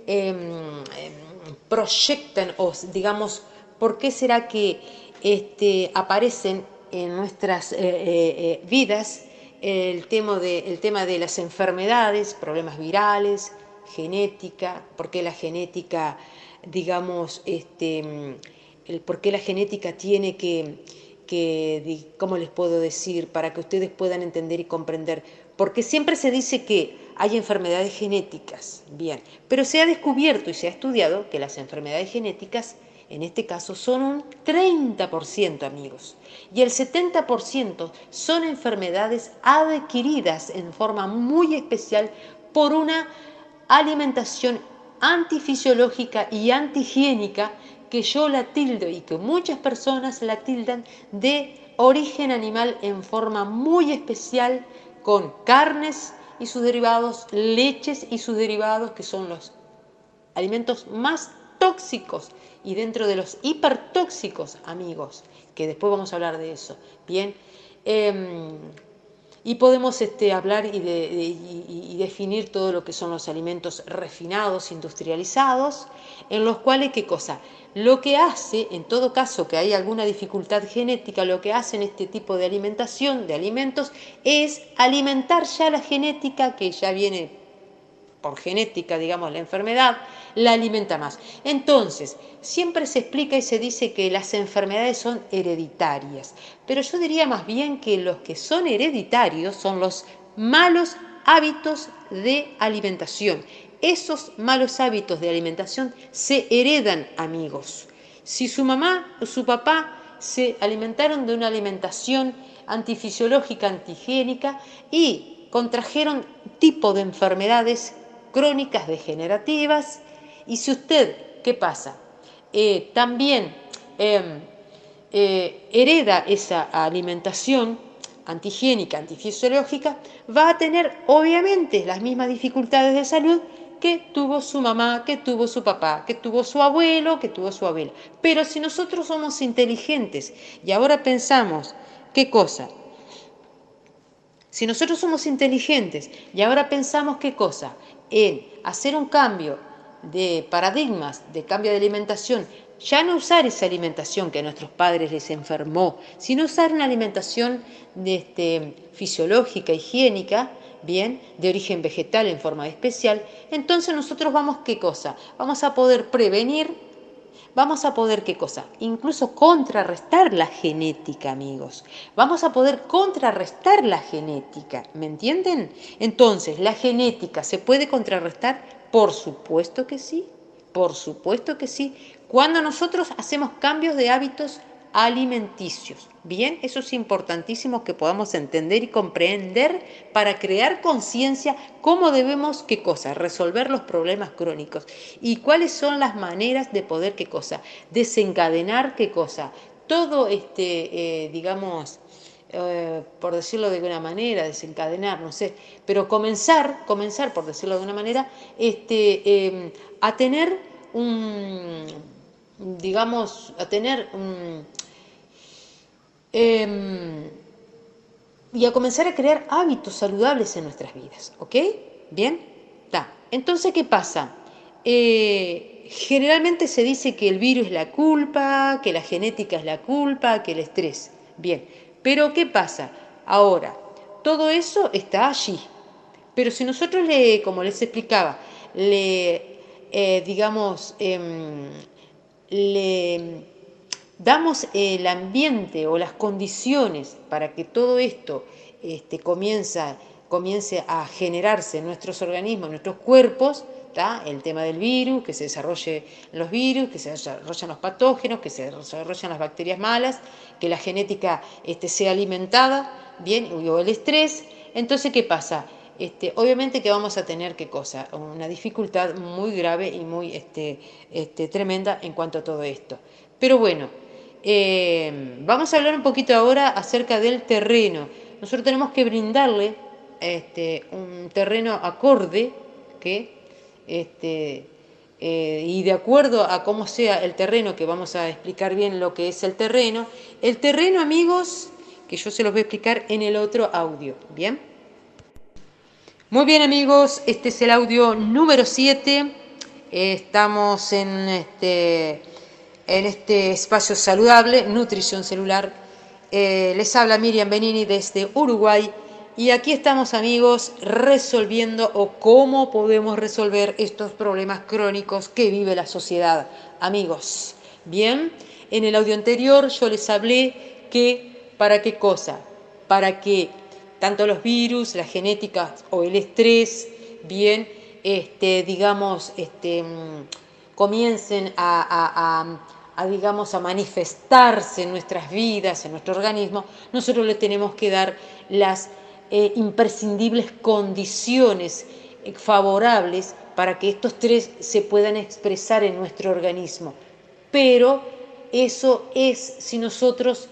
proyectan, o digamos, por qué será que aparecen en nuestras vidas el tema de las enfermedades, problemas virales, genética, por qué la genética, digamos, por qué la genética tiene que, ¿cómo les puedo decir? Para que ustedes puedan entender y comprender. Porque siempre se dice que hay enfermedades genéticas, bien, pero se ha descubierto y se ha estudiado que las enfermedades genéticas, en este caso, son un 30%, amigos. Y el 70% son enfermedades adquiridas en forma muy especial por una alimentación antifisiológica y antihigiénica que yo la tildo y que muchas personas la tildan de origen animal en forma muy especial, con carnes y sus derivados, leches y sus derivados, que son los alimentos más tóxicos y dentro de los hipertóxicos, amigos, que después vamos a hablar de eso. Bien, y podemos hablar y definir todo lo que son los alimentos refinados, industrializados, en los cuales, ¿qué cosa? Lo que hace, en todo caso que hay alguna dificultad genética, lo que hacen este tipo de alimentación, de alimentos, es alimentar ya la genética que ya viene por genética, digamos, la enfermedad, la alimenta más. Entonces, siempre se explica y se dice que las enfermedades son hereditarias, pero yo diría más bien que los que son hereditarios son los malos hábitos de alimentación. Esos malos hábitos de alimentación se heredan, amigos. Si su mamá o su papá se alimentaron de una alimentación antifisiológica, antihigiénica y contrajeron tipo de enfermedades crónicas degenerativas, y si usted, ¿qué pasa? También hereda esa alimentación, antihigiénica, antifisiológica, va a tener obviamente las mismas dificultades de salud que tuvo su mamá, que tuvo su papá, que tuvo su abuelo, que tuvo su abuela. Pero si nosotros somos inteligentes y ahora pensamos, ¿qué cosa? Si nosotros somos inteligentes y ahora pensamos, ¿qué cosa? En hacer un cambio de paradigmas, de cambio de alimentación, ya no usar esa alimentación que a nuestros padres les enfermó, sino usar una alimentación fisiológica, higiénica, bien, de origen vegetal en forma especial, entonces nosotros vamos, ¿qué cosa? Vamos a poder prevenir, vamos a poder, ¿qué cosa? Incluso contrarrestar la genética, amigos. Vamos a poder contrarrestar la genética, ¿me entienden? Entonces, ¿la genética se puede contrarrestar? Por supuesto que sí, por supuesto que sí. Cuando nosotros hacemos cambios de hábitos alimenticios. Bien, eso es importantísimo que podamos entender y comprender para crear conciencia cómo debemos, ¿qué cosa? Resolver los problemas crónicos y cuáles son las maneras de poder, ¿qué cosa? Desencadenar, ¿qué cosa? Todo digamos, por decirlo de alguna manera, desencadenar, no sé, pero comenzar, por decirlo de una manera, a tener digamos, a tener y a comenzar a crear hábitos saludables en nuestras vidas, ¿ok? ¿Bien? Está. Entonces, ¿qué pasa? Generalmente se dice que el virus es la culpa, que la genética es la culpa, que el estrés. Bien, pero ¿qué pasa? Ahora, todo eso está allí. Pero si nosotros como les explicaba, digamos, le damos el ambiente o las condiciones para que todo esto comience a generarse en nuestros organismos, en nuestros cuerpos, ¿tá? El tema del virus, que se desarrolle los virus, que se desarrollen los patógenos, que se desarrollen las bacterias malas, que la genética sea alimentada, bien, o el estrés. Entonces, ¿qué pasa? Obviamente que vamos a tener, ¿qué cosa? Una dificultad muy grave y muy tremenda en cuanto a todo esto. Pero bueno, vamos a hablar un poquito ahora acerca del terreno. Nosotros tenemos que brindarle un terreno acorde que y de acuerdo a cómo sea el terreno, que vamos a explicar bien lo que es el terreno, amigos, que yo se los voy a explicar en el otro audio, ¿bien? Muy bien, amigos, este es el audio número 7. Estamos en este espacio saludable, nutrición celular. Les habla Miriam Benini desde Uruguay y aquí estamos, amigos, resolviendo o cómo podemos resolver estos problemas crónicos que vive la sociedad. Amigos, bien, en el audio anterior yo les hablé que ¿para qué cosa? Para que tanto los virus, la genética o el estrés, bien, digamos, comiencen digamos, a manifestarse en nuestras vidas, en nuestro organismo, nosotros le tenemos que dar las imprescindibles condiciones favorables para que estos tres se puedan expresar en nuestro organismo. Pero eso es si nosotros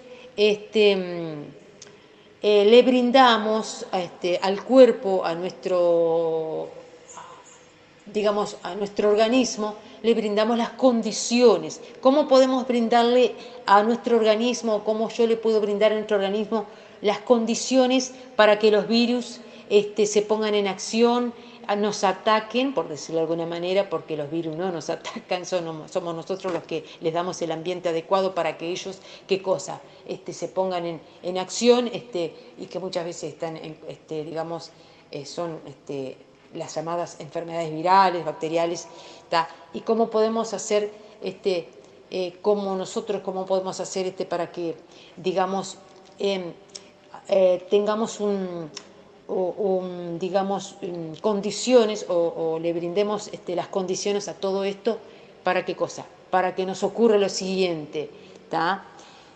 le brindamos al cuerpo, digamos, a nuestro organismo, le brindamos las condiciones. ¿Cómo podemos brindarle a nuestro organismo, cómo yo le puedo brindar a nuestro organismo las condiciones para que los virus se pongan en acción, nos ataquen, por decirlo de alguna manera, porque los virus no nos atacan, somos nosotros los que les damos el ambiente adecuado para que ellos, ¿qué cosa? Se pongan en acción y que muchas veces están, digamos, son las llamadas enfermedades virales, bacteriales, ¿tá? Y cómo podemos hacer, cómo podemos hacer para que, digamos, tengamos digamos, condiciones o le brindemos las condiciones a todo esto, ¿para qué cosa? Para que nos ocurra lo siguiente, ¿tá?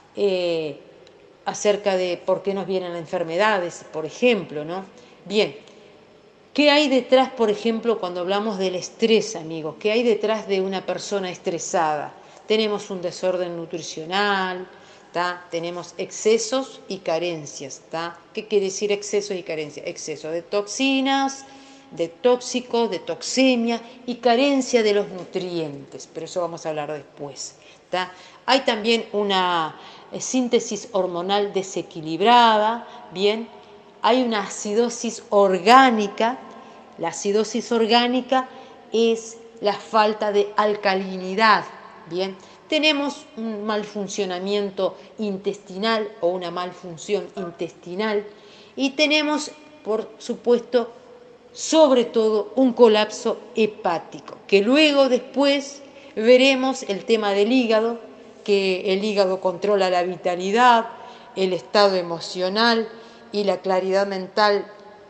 Acerca de por qué nos vienen las enfermedades, por ejemplo, ¿no? Bien, ¿qué hay detrás, por ejemplo, cuando hablamos del estrés, amigos? ¿Qué hay detrás de una persona estresada? Tenemos un desorden nutricional, ¿tá? Tenemos excesos y carencias, ¿tá? ¿Qué quiere decir excesos y carencias? Exceso de toxinas, de tóxicos, de toxemia y carencia de los nutrientes, pero eso vamos a hablar después, ¿tá? Hay también una síntesis hormonal desequilibrada, bien, hay una acidosis orgánica. La acidosis orgánica es la falta de alcalinidad, bien. Tenemos un mal funcionamiento intestinal o una malfunción intestinal y tenemos, por supuesto, sobre todo un colapso hepático, que luego después veremos el tema del hígado, que el hígado controla la vitalidad, el estado emocional y la claridad mental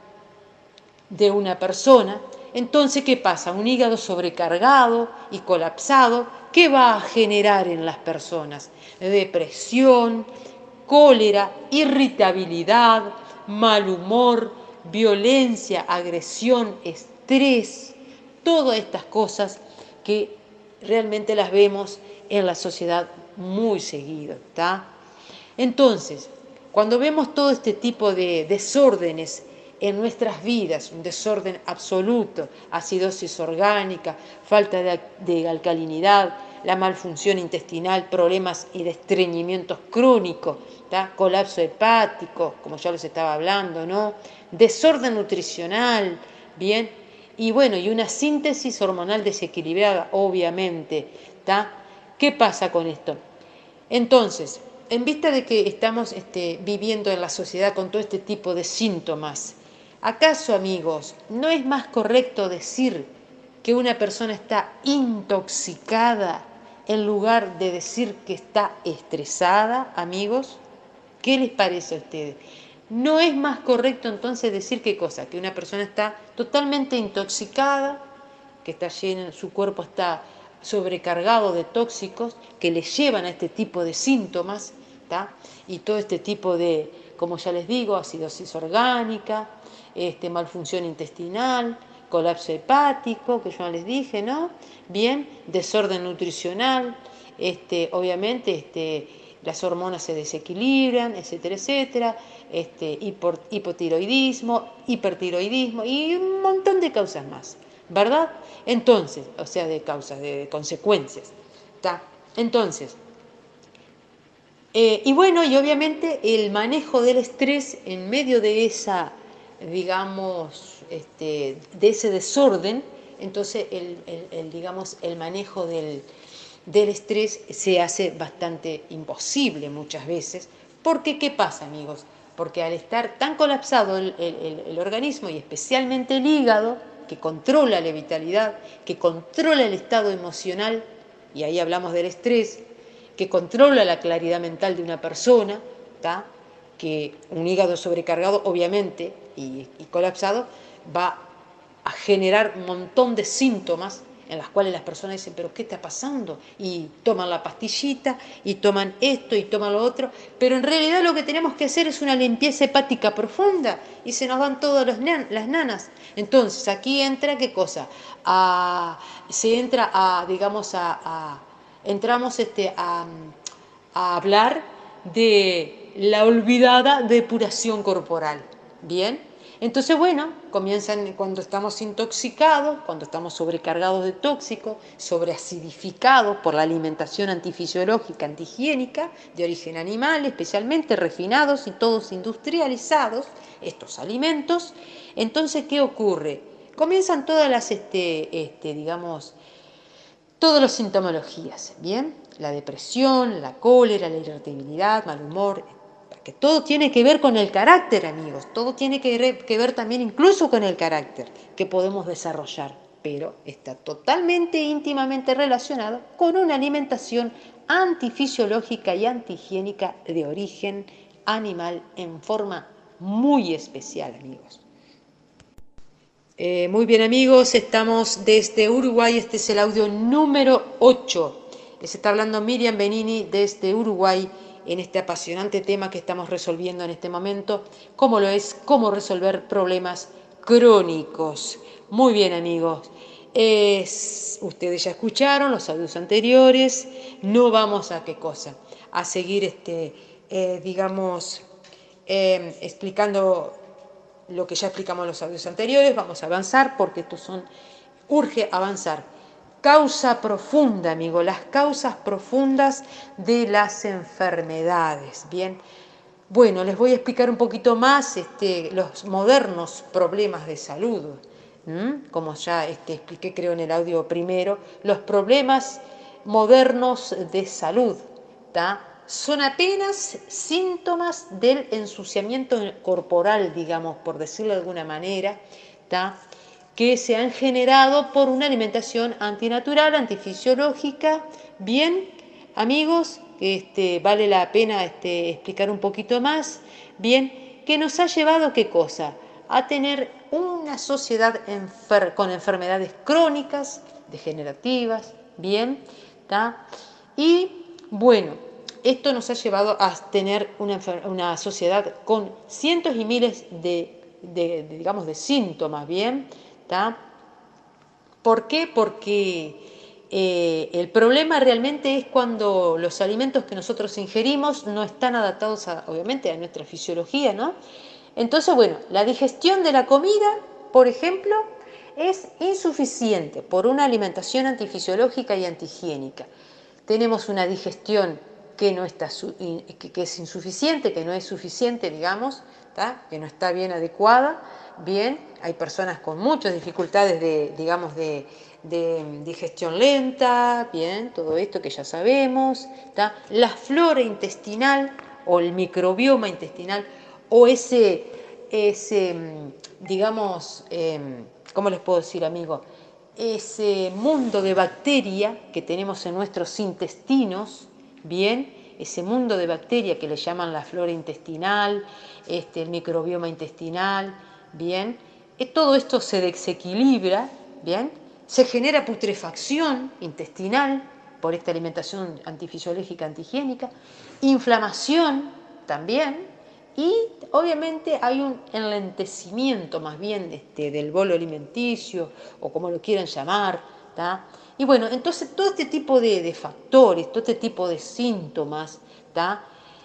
de una persona. Entonces, ¿qué pasa? Un hígado sobrecargado y colapsado, ¿qué va a generar en las personas? Depresión, cólera, irritabilidad, mal humor, violencia, agresión, estrés, todas estas cosas que realmente las vemos en la sociedad muy seguido, ¿está? Entonces, cuando vemos todo este tipo de desórdenes en nuestras vidas, un desorden absoluto, acidosis orgánica, falta de alcalinidad, la malfunción intestinal, problemas y de estreñimientos crónicos, ¿tá? Colapso hepático, como ya les estaba hablando, ¿no? Desorden nutricional, ¿bien? Y bueno, y una síntesis hormonal desequilibrada, obviamente, ¿tá? ¿Qué pasa con esto? Entonces, en vista de que estamos viviendo en la sociedad con todo este tipo de síntomas, ¿acaso, amigos, no es más correcto decir que una persona está intoxicada en lugar de decir que está estresada, amigos? ¿Qué les parece a ustedes? ¿No es más correcto entonces decir qué cosa? Que una persona está totalmente intoxicada, que está llena, su cuerpo está sobrecargado de tóxicos que le llevan a este tipo de síntomas, ¿tá? Y todo este tipo de, como ya les digo, acidosis orgánica, malfunción intestinal, colapso hepático, que yo ya les dije, ¿no? Bien, desorden nutricional, obviamente las hormonas se desequilibran, etcétera, etcétera, hipotiroidismo, hipertiroidismo y un montón de causas más, ¿verdad? Entonces, o sea, de causas, de consecuencias, ¿tá? Entonces, y bueno, y obviamente el manejo del estrés en medio de esa, digamos, de ese desorden, entonces digamos, el manejo del estrés se hace bastante imposible muchas veces. Porque, ¿qué pasa, amigos? Porque al estar tan colapsado el organismo y especialmente el hígado, que controla la vitalidad, que controla el estado emocional, y ahí hablamos del estrés, que controla la claridad mental de una persona, ¿tá? Que un hígado sobrecargado, obviamente, y colapsado, va a generar un montón de síntomas en las cuales las personas dicen, pero ¿qué está pasando? Y toman la pastillita, y toman esto, y toman lo otro, pero en realidad lo que tenemos que hacer es una limpieza hepática profunda, y se nos van todas las nanas. Entonces, aquí entra, ¿qué cosa? Se entra a, digamos, entramos a hablar de la olvidada depuración corporal, ¿bien? Entonces, bueno, comienzan cuando estamos intoxicados, cuando estamos sobrecargados de tóxicos, sobreacidificados por la alimentación antifisiológica, antihigiénica, de origen animal, especialmente refinados y todos industrializados, estos alimentos. Entonces, ¿qué ocurre? Comienzan todas las, digamos, todas las sintomologías, ¿bien? La depresión, la cólera, la irritabilidad, mal humor, que todo tiene que ver con el carácter, amigos, todo tiene que ver también incluso con el carácter que podemos desarrollar, pero está totalmente íntimamente relacionado con una alimentación antifisiológica y antihigiénica de origen animal en forma muy especial, amigos. Muy bien, amigos, estamos desde Uruguay, este es el audio número 8. Les está hablando Miriam Benini desde Uruguay en este apasionante tema que estamos resolviendo en este momento, como lo es cómo resolver problemas crónicos. Muy bien, amigos. Ustedes ya escucharon los audios anteriores, no vamos a qué cosa, a seguir, digamos, explicando lo que ya explicamos en los audios anteriores. Vamos a avanzar porque urge avanzar. Causa profunda, amigo, las causas profundas de las enfermedades. Bien, bueno, les voy a explicar un poquito más los modernos problemas de salud. Como ya expliqué, creo, en el audio primero, los problemas modernos de salud, ¿tá? Son apenas síntomas del ensuciamiento corporal, digamos, por decirlo de alguna manera, ¿tá? Que se han generado por una alimentación antinatural, antifisiológica. Bien, amigos, vale la pena explicar un poquito más. Bien, que nos ha llevado, ¿qué cosa? A tener una sociedad con enfermedades crónicas, degenerativas, bien, ¿tá? Y bueno, esto nos ha llevado a tener una sociedad con cientos y miles digamos, de síntomas, bien, ¿tá? ¿Por qué? Porque el problema realmente es cuando los alimentos que nosotros ingerimos no están adaptados, obviamente, a nuestra fisiología, ¿no? Entonces, bueno, la digestión de la comida, por ejemplo, es insuficiente por una alimentación antifisiológica y antihigiénica. Tenemos una digestión que es insuficiente, que no es suficiente, digamos, ¿tá? Que no está bien adecuada. Bien, hay personas con muchas dificultades de digestión lenta, bien, todo esto que ya sabemos, ¿tá? La flora intestinal o el microbioma intestinal o digamos, ¿cómo les puedo decir, amigo? Ese mundo de bacteria que tenemos en nuestros intestinos, bien, ese mundo de bacteria que le llaman la flora intestinal, el microbioma intestinal, bien, todo esto se desequilibra, bien, se genera putrefacción intestinal por esta alimentación antifisiológica, antihigiénica, inflamación también, y obviamente hay un enlentecimiento más bien del bolo alimenticio, o como lo quieran llamar, ¿tá? Y bueno, entonces todo este tipo de factores, todo este tipo de síntomas, ¿tá?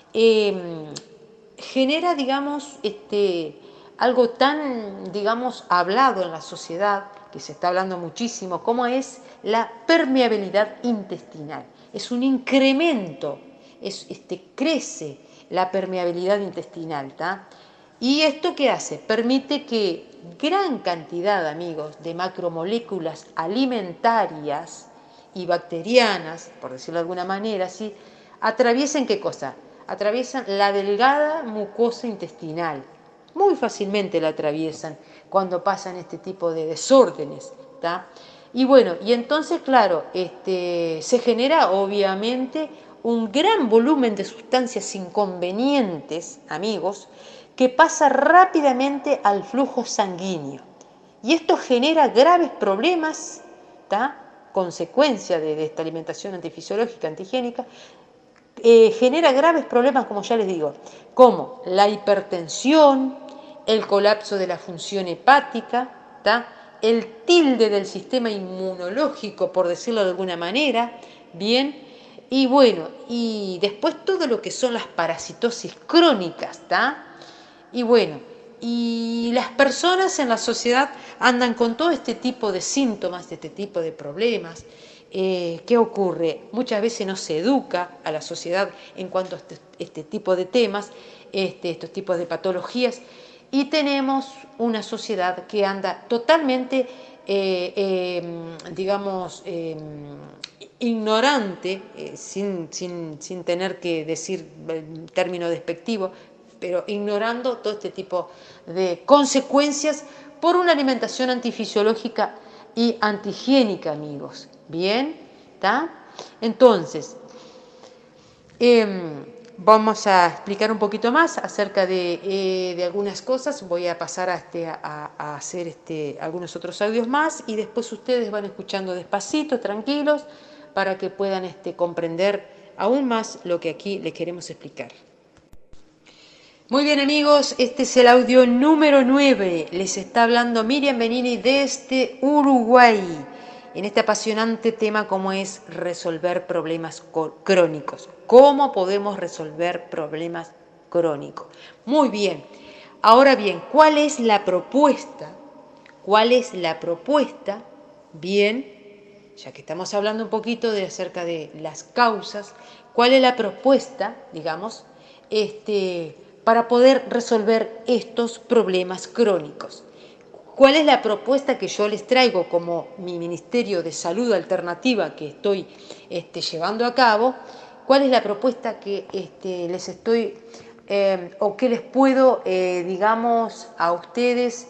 Genera, digamos, algo tan, digamos, hablado en la sociedad, que se está hablando muchísimo, como es la permeabilidad intestinal. Es un incremento, crece la permeabilidad intestinal, ¿tá? ¿Y esto qué hace? Permite que gran cantidad, amigos, de macromoléculas alimentarias y bacterianas, por decirlo de alguna manera, ¿sí? Atraviesen, ¿qué cosa? Atraviesan la delgada mucosa intestinal. Muy fácilmente la atraviesan cuando pasan este tipo de desórdenes, ¿tá? Y bueno, y entonces, claro, se genera obviamente un gran volumen de sustancias inconvenientes, amigos, que pasa rápidamente al flujo sanguíneo. Y esto genera graves problemas, ¿tá? Consecuencia de esta alimentación antifisiológica, antihigiénica, genera graves problemas, como ya les digo, como la hipertensión, el colapso de la función hepática, ¿tá? El tilde del sistema inmunológico, por decirlo de alguna manera, bien, y bueno, y después todo lo que son las parasitosis crónicas, ¿tá? Y bueno, y las personas en la sociedad andan con todo este tipo de síntomas, de este tipo de problemas. ¿Qué ocurre? Muchas veces no se educa a la sociedad en cuanto a este tipo de temas, estos tipos de patologías, y tenemos una sociedad que anda totalmente, digamos, ignorante, sin tener que decir término despectivo, pero ignorando todo este tipo de consecuencias por una alimentación antifisiológica y antihigiénica, amigos. ¿Bien? ¿Está? Entonces, vamos a explicar un poquito más acerca de algunas cosas. Voy a pasar a hacer algunos otros audios más y después ustedes van escuchando despacito, tranquilos, para que puedan comprender aún más lo que aquí les queremos explicar. Muy bien, amigos, este es el audio número 9. Les está hablando Miriam Benini desde Uruguay. en este apasionante tema como es resolver problemas crónicos. ¿Cómo podemos resolver problemas crónicos? Muy bien. Ahora bien, ¿cuál es la propuesta? ¿Cuál es la propuesta? Bien, ya que estamos hablando un poquito acerca de las causas, ¿cuál es la propuesta, digamos, para poder resolver estos problemas crónicos? ¿Cuál es la propuesta que yo les traigo como mi Ministerio de Salud Alternativa que estoy llevando a cabo? ¿Cuál es la propuesta que les estoy o que les puedo, digamos, a ustedes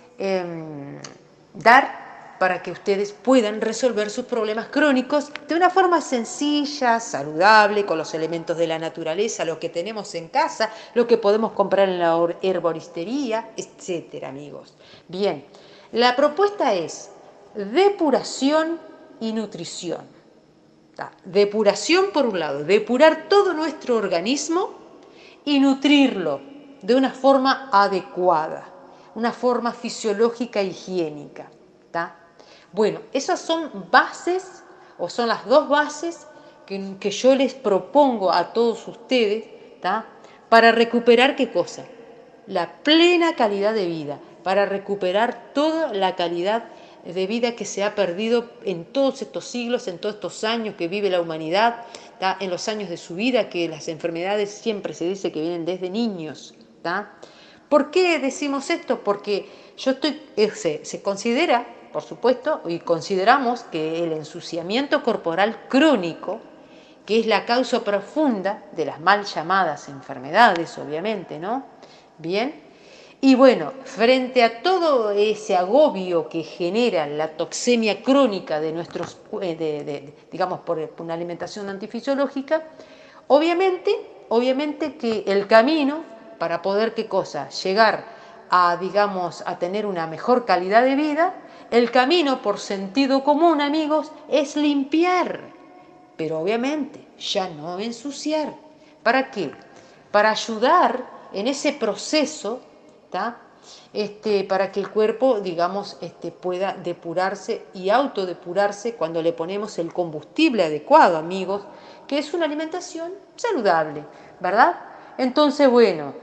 dar para que ustedes puedan resolver sus problemas crónicos de una forma sencilla, saludable, con los elementos de la naturaleza, lo que tenemos en casa, lo que podemos comprar en la herboristería, etcétera, amigos? Bien, la propuesta es depuración y nutrición. Depuración por un lado, depurar todo nuestro organismo y nutrirlo de una forma adecuada, una forma fisiológica e higiénica. Bueno, esas son bases, o son las dos bases que yo les propongo a todos ustedes, para recuperar ¿qué cosa? La plena calidad de vida, para recuperar toda la calidad de vida que se ha perdido en todos estos siglos, en todos estos años que vive la humanidad, en los años de su vida, que las enfermedades siempre se dice que vienen desde niños. ¿Por qué decimos esto? Porque se considera, por supuesto, y consideramos que el ensuciamiento corporal crónico, que es la causa profunda de las mal llamadas enfermedades, obviamente, ¿no? Bien, y bueno, frente a todo ese agobio que genera la toxemia crónica de nuestros, digamos, por una alimentación antifisiológica, obviamente que el camino para poder, ¿qué cosa? Llegar a, digamos, a tener una mejor calidad de vida, el camino por sentido común, amigos, es limpiar, pero obviamente ya no ensuciar. ¿Para qué? Para ayudar en ese proceso, para que el cuerpo, digamos, pueda depurarse y autodepurarse cuando le ponemos el combustible adecuado, amigos, que es una alimentación saludable, ¿verdad? Entonces, bueno,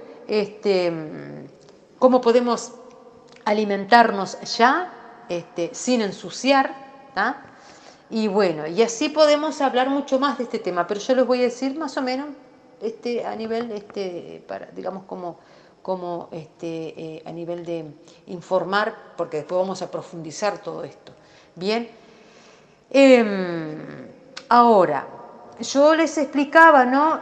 ¿cómo podemos alimentarnos ya sin ensuciar? Y bueno, y así podemos hablar mucho más de este tema, pero yo les voy a decir más o menos a nivel, digamos, como a nivel de informar, porque después vamos a profundizar todo esto. Bien, ahora, yo les explicaba, ¿no?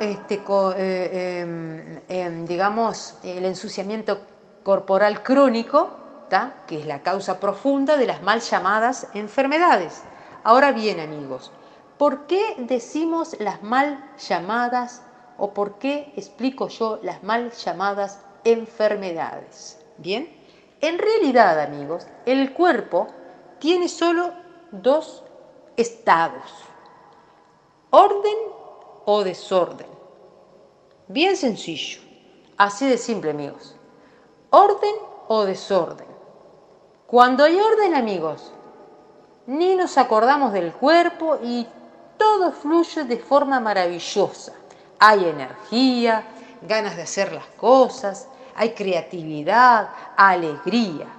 Digamos, el ensuciamiento corporal crónico, que es la causa profunda de las mal llamadas enfermedades. Ahora bien, amigos, ¿por qué decimos las mal llamadas o por qué explico yo las mal llamadas enfermedades? Bien, en realidad, amigos, el cuerpo tiene solo dos estados: orden o desorden. Bien sencillo, así de simple, amigos. Orden o desorden. Cuando hay orden, amigos, ni nos acordamos del cuerpo y todo fluye de forma maravillosa. Hay energía, ganas de hacer las cosas, hay creatividad, alegría.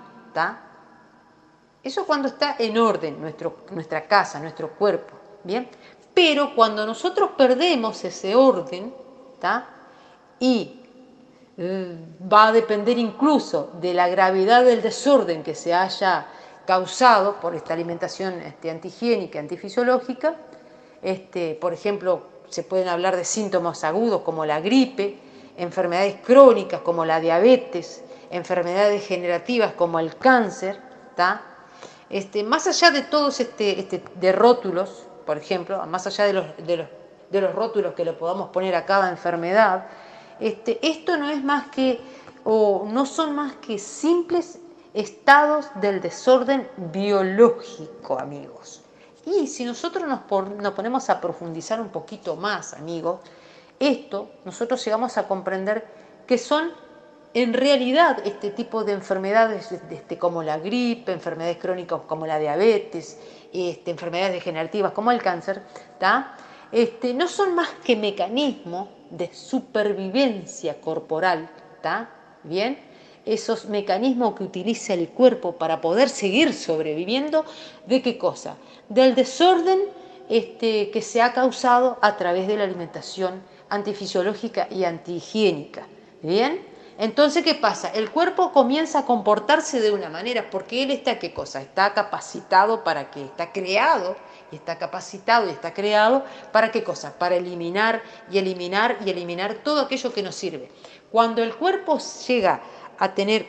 Eso cuando está en orden nuestra casa, nuestro cuerpo. ¿Bien? Pero cuando nosotros perdemos ese orden, y va a depender incluso de la gravedad del desorden que se haya causado por esta alimentación antihigiénica, antifisiológica. Por ejemplo, se pueden hablar de síntomas agudos como la gripe, enfermedades crónicas como la diabetes, enfermedades degenerativas como el cáncer, más allá de todos de rótulos, por ejemplo, más allá de los rótulos que le podamos poner a cada enfermedad, esto no es más que, o no son más que simples estados del desorden biológico, amigos. Y si nosotros nos ponemos a profundizar un poquito más, amigos, nosotros llegamos a comprender que son en realidad este tipo de enfermedades como la gripe, enfermedades crónicas como la diabetes, enfermedades degenerativas como el cáncer, ¿tá? No son más que mecanismos de supervivencia corporal, ¿tá? Bien, esos mecanismos que utiliza el cuerpo para poder seguir sobreviviendo, ¿de qué cosa? Del desorden que se ha causado a través de la alimentación antifisiológica y antihigiénica. ¿Bien? Entonces, ¿qué pasa? El cuerpo comienza a comportarse de una manera, porque él está, ¿qué cosa? Está capacitado para qué, está creado, y está capacitado y está creado para qué cosa? Para eliminar y eliminar y eliminar todo aquello que nos sirve. Cuando el cuerpo llega a tener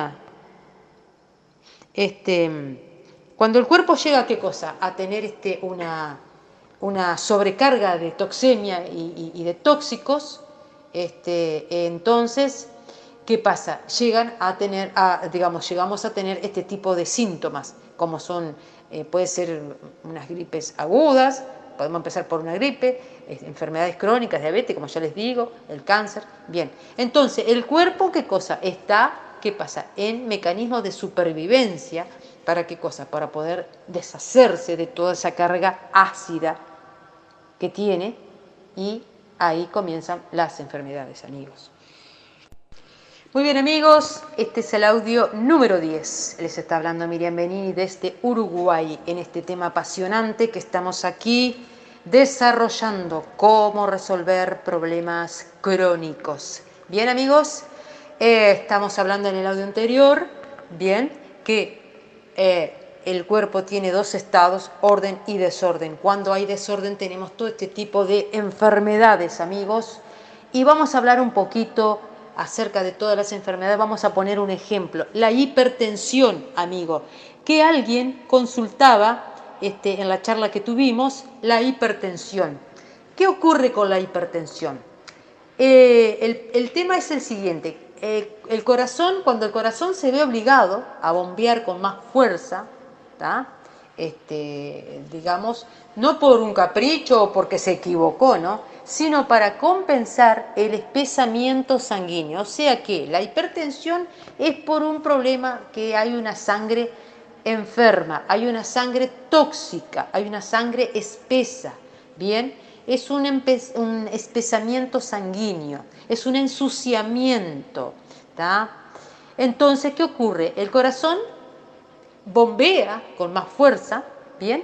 cuando el cuerpo llega a qué cosa? A tener una sobrecarga de toxemia y de tóxicos, entonces, ¿qué pasa? Llegamos a tener este tipo de síntomas, como son, puede ser unas gripes agudas, podemos empezar por una gripe, enfermedades crónicas, diabetes, como ya les digo, el cáncer. Bien, entonces, el cuerpo, ¿qué cosa? ¿Qué pasa? En mecanismos de supervivencia, ¿para qué cosa? Para poder deshacerse de toda esa carga ácida que tiene, y ahí comienzan las enfermedades, amigos. Muy bien, amigos, este es el audio número 10. Les está hablando Miriam Benini desde Uruguay en este tema apasionante que estamos aquí desarrollando, cómo resolver problemas crónicos. Bien, amigos, estamos hablando en el audio anterior, bien, que el cuerpo tiene dos estados, orden y desorden. Cuando hay desorden tenemos todo este tipo de enfermedades, amigos, y vamos a hablar un poquito acerca de todas las enfermedades. Vamos a poner un ejemplo, la hipertensión, amigo, que alguien consultaba en la charla que tuvimos, la hipertensión. ¿Qué ocurre con la hipertensión? El tema es el siguiente, el corazón, cuando el corazón se ve obligado a bombear con más fuerza, ¿tá? Digamos, no por un capricho o porque se equivocó, ¿no?, sino para compensar el espesamiento sanguíneo. O sea que la hipertensión es por un problema que hay una sangre enferma, hay una sangre tóxica, hay una sangre espesa, ¿bien? Es un espesamiento sanguíneo, es un ensuciamiento, ¿tá? Entonces, ¿qué ocurre? El corazón bombea con más fuerza, ¿bien?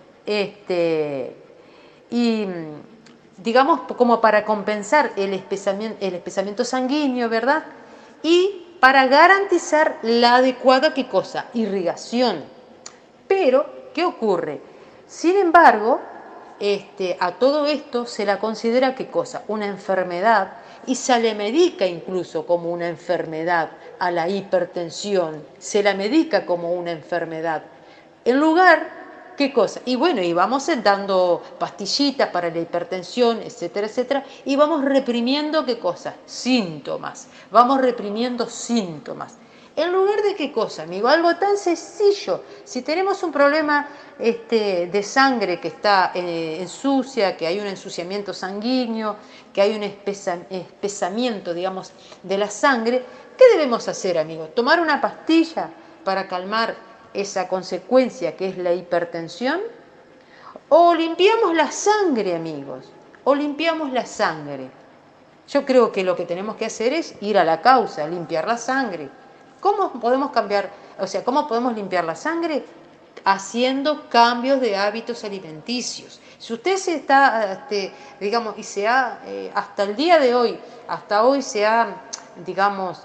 Y digamos, como para compensar el espesamiento sanguíneo, ¿verdad? Y para garantizar la adecuada, ¿qué cosa? Irrigación. Pero, ¿qué ocurre? Sin embargo, a todo esto se la considera, ¿qué cosa? Una enfermedad, y se le medica incluso como una enfermedad a la hipertensión, se la medica como una enfermedad. En lugar, ¿qué cosa? Y bueno, y vamos dando pastillitas para la hipertensión, etcétera, etcétera, y vamos reprimiendo, ¿qué cosa? Síntomas. Vamos reprimiendo síntomas. En lugar de qué cosa, amigo, algo tan sencillo. Si tenemos un problema de sangre que está ensucia, que hay un ensuciamiento sanguíneo, que hay un espesamiento, digamos, de la sangre, ¿qué debemos hacer, amigo? ¿Tomar una pastilla para calmar esa consecuencia que es la hipertensión? ¿O limpiamos la sangre, amigos? ¿O limpiamos la sangre? Yo creo que lo que tenemos que hacer es ir a la causa, limpiar la sangre. ¿Cómo podemos cambiar? O sea, ¿cómo podemos limpiar la sangre? Haciendo cambios de hábitos alimenticios. Si usted se está, digamos, y se ha, hasta el día de hoy, hasta hoy se ha, digamos,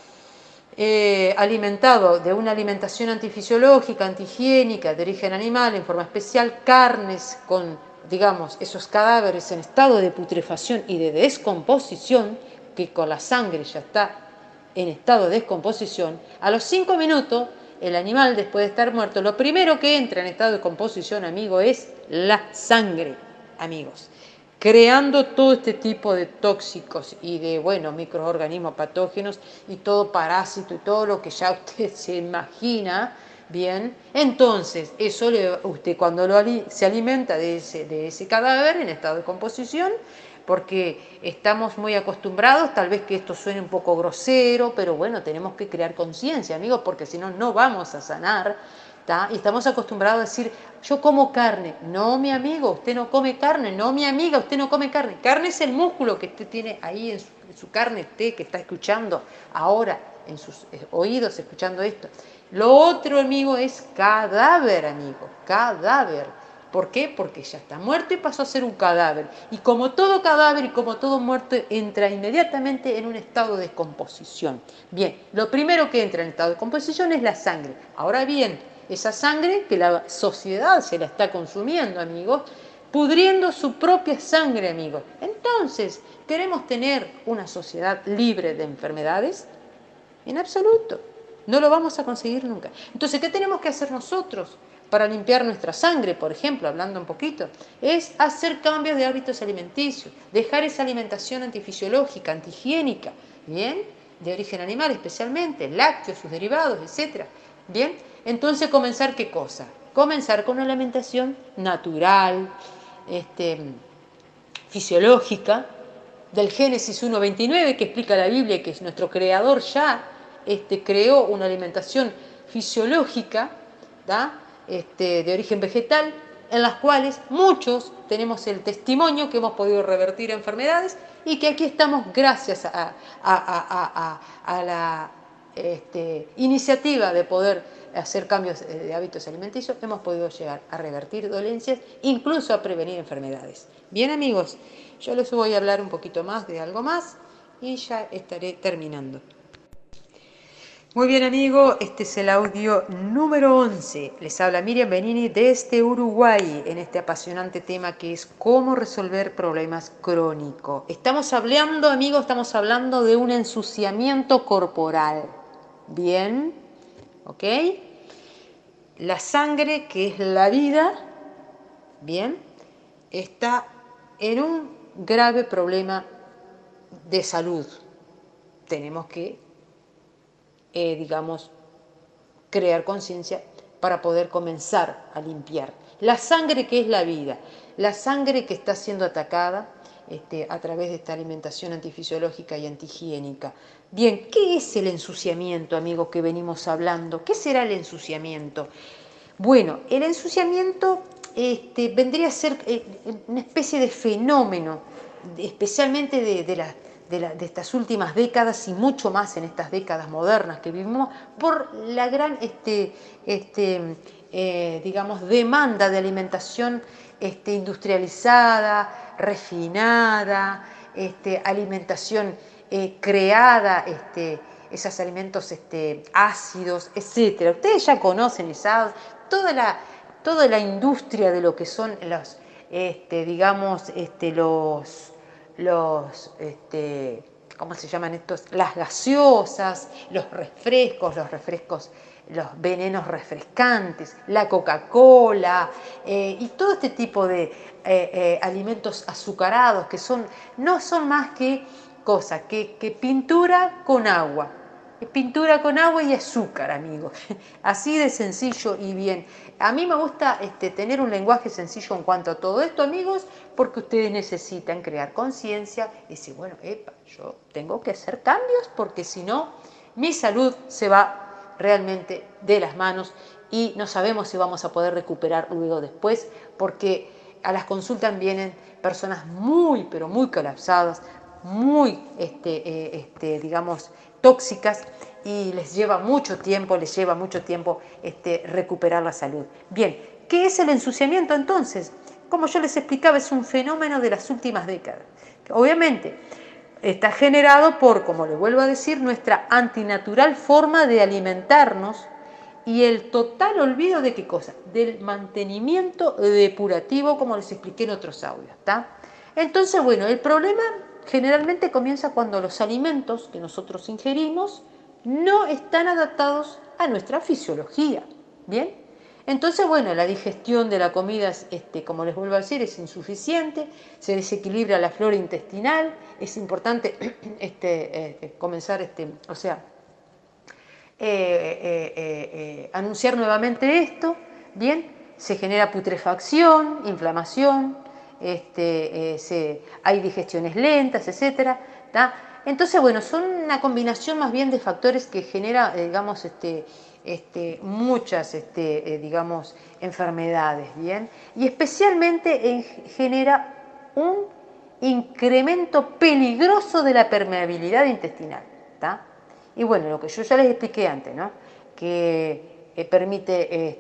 alimentado de una alimentación antifisiológica, antihigiénica, de origen animal, en forma especial, carnes con, digamos, esos cadáveres en estado de putrefacción y de descomposición, que con la sangre ya está en estado de descomposición, a los 5 minutos, el animal, después de estar muerto, lo primero que entra en estado de descomposición, amigo, es la sangre, amigos, creando todo este tipo de tóxicos y de, bueno, microorganismos patógenos y todo parásito y todo lo que ya usted se imagina, bien. Entonces, eso usted cuando se alimenta de ese cadáver en estado de descomposición, porque estamos muy acostumbrados, tal vez que esto suene un poco grosero, pero bueno, tenemos que crear conciencia, amigos, porque si no, no vamos a sanar. ¿tá? Y estamos acostumbrados a decir, yo como carne. No, mi amigo, usted no come carne. No, mi amiga, usted no come carne. Carne es el músculo que usted tiene ahí en su carne, usted que está escuchando ahora, en sus oídos, escuchando esto. Lo otro, amigo, es cadáver, amigo, cadáver. ¿Por qué? Porque ya está muerto y pasó a ser un cadáver. Y como todo cadáver y como todo muerto, entra inmediatamente en un estado de descomposición. Bien, lo primero que entra en estado de descomposición es la sangre. Ahora bien, esa sangre que la sociedad se la está consumiendo, amigos, pudriendo su propia sangre, amigos. Entonces, ¿queremos tener una sociedad libre de enfermedades? En absoluto. No lo vamos a conseguir nunca. Entonces, ¿qué tenemos que hacer nosotros para limpiar nuestra sangre, por ejemplo, hablando un poquito? Es hacer cambios de hábitos alimenticios, dejar esa alimentación antifisiológica, antihigiénica, ¿bien? De origen animal especialmente, lácteos, sus derivados, etcétera. ¿Bien? Entonces, ¿comenzar qué cosa? Comenzar con una alimentación natural, fisiológica, del Génesis 1:29, que explica la Biblia que nuestro Creador ya creó una alimentación fisiológica, ¿da? De origen vegetal, en las cuales muchos tenemos el testimonio que hemos podido revertir enfermedades y que aquí estamos gracias a la iniciativa de poder hacer cambios de hábitos alimenticios, hemos podido llegar a revertir dolencias, incluso a prevenir enfermedades. Bien, amigos, yo les voy a hablar un poquito más de algo más y ya estaré terminando. Muy bien, amigo, este es el audio número 11. Les habla Miriam Benini desde Uruguay en este apasionante tema que es cómo resolver problemas crónicos. Estamos hablando, amigos, estamos hablando de un ensuciamiento corporal. Bien, ¿ok? La sangre, que es la vida, bien, está en un grave problema de salud. Tenemos que digamos, crear conciencia para poder comenzar a limpiar. La sangre que es la vida, la sangre que está siendo atacada a través de esta alimentación antifisiológica y antihigiénica. Bien, ¿qué es el ensuciamiento, amigos, que venimos hablando? ¿Qué será el ensuciamiento? Bueno, el ensuciamiento vendría a ser una especie de fenómeno, especialmente de estas últimas décadas y mucho más en estas décadas modernas que vivimos, por la gran digamos, demanda de alimentación industrializada, refinada, alimentación creada, esos alimentos ácidos, etcétera. Ustedes ya conocen esa, toda la industria de lo que son los, digamos, ¿cómo se llaman estos? Las gaseosas, los refrescos, los venenos refrescantes, la Coca-Cola y todo este tipo de alimentos azucarados que no son más que cosa, que pintura con agua. Pintura con agua y azúcar, amigos. Así de sencillo y bien. A mí me gusta tener un lenguaje sencillo en cuanto a todo esto, amigos, porque ustedes necesitan crear conciencia y decir, bueno, yo tengo que hacer cambios porque si no, mi salud se va realmente de las manos y no sabemos si vamos a poder recuperar luego después, porque a las consultas vienen personas muy, pero muy colapsadas, muy, digamos, tóxicas y les lleva mucho tiempo recuperar la salud. Bien, ¿qué es el ensuciamiento entonces? Como yo les explicaba, es un fenómeno de las últimas décadas. Obviamente, está generado por, como les vuelvo a decir, nuestra antinatural forma de alimentarnos y el total olvido de qué cosa, del mantenimiento depurativo, como les expliqué en otros audios, ¿está? Entonces, bueno, el problema generalmente comienza cuando los alimentos que nosotros ingerimos no están adaptados a nuestra fisiología, ¿bien? Entonces, bueno, la digestión de la comida, como les vuelvo a decir, es insuficiente, se desequilibra la flora intestinal, es importante comenzar, anunciar nuevamente esto, ¿bien? Se genera putrefacción, inflamación, hay digestiones lentas, etcétera, ¿tá? Entonces, bueno, son una combinación más bien de factores que genera, digamos, muchas, digamos, enfermedades, ¿bien? Y especialmente genera un incremento peligroso de la permeabilidad intestinal, ¿tá? Y bueno, lo que yo ya les expliqué antes, ¿no? Que permite,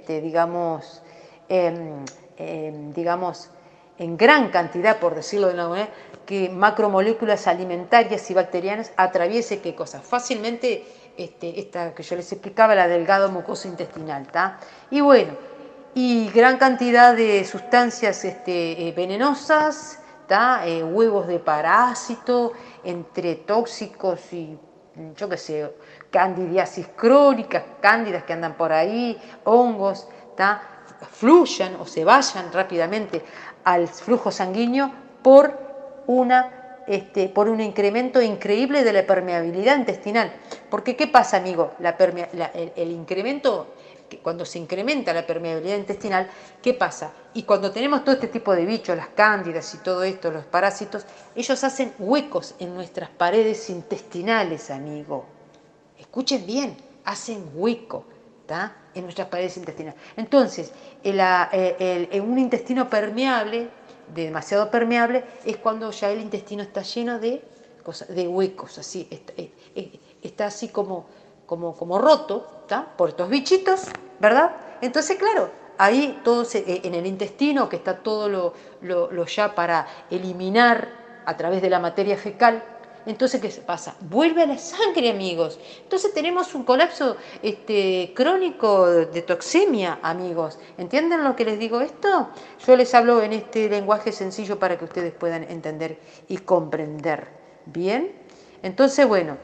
digamos, en gran cantidad, por decirlo de una manera, que macromoléculas alimentarias y bacterianas atraviese qué cosa, fácilmente esta que yo les explicaba, la delgado mucosa intestinal, ¿tá? Y bueno, y gran cantidad de sustancias venenosas, ¿tá? Huevos de parásito, entre tóxicos y yo qué sé, candidiasis crónicas, cándidas que andan por ahí, hongos, ¿tá? Fluyan o se vayan rápidamente al flujo sanguíneo por un incremento increíble de la permeabilidad intestinal. Porque, ¿qué pasa, amigo? El incremento, cuando se incrementa la permeabilidad intestinal, ¿qué pasa? Y cuando tenemos todo este tipo de bichos, las cándidas y todo esto, los parásitos, ellos hacen huecos en nuestras paredes intestinales, amigo. Escuchen bien, hacen hueco, ¿tá? En nuestras paredes intestinales. Entonces, un intestino permeable, demasiado permeable, es cuando ya el intestino está lleno de huecos, así, está así como roto, ¿tá? Por estos bichitos, ¿verdad? Entonces, claro, ahí todo en el intestino, que está todo lo ya para eliminar a través de la materia fecal. Entonces, ¿qué pasa? Vuelve a la sangre, amigos. Entonces tenemos un colapso crónico de toxemia, amigos. ¿Entienden lo que les digo esto? Yo les hablo en este lenguaje sencillo para que ustedes puedan entender y comprender. ¿Bien? Entonces, bueno,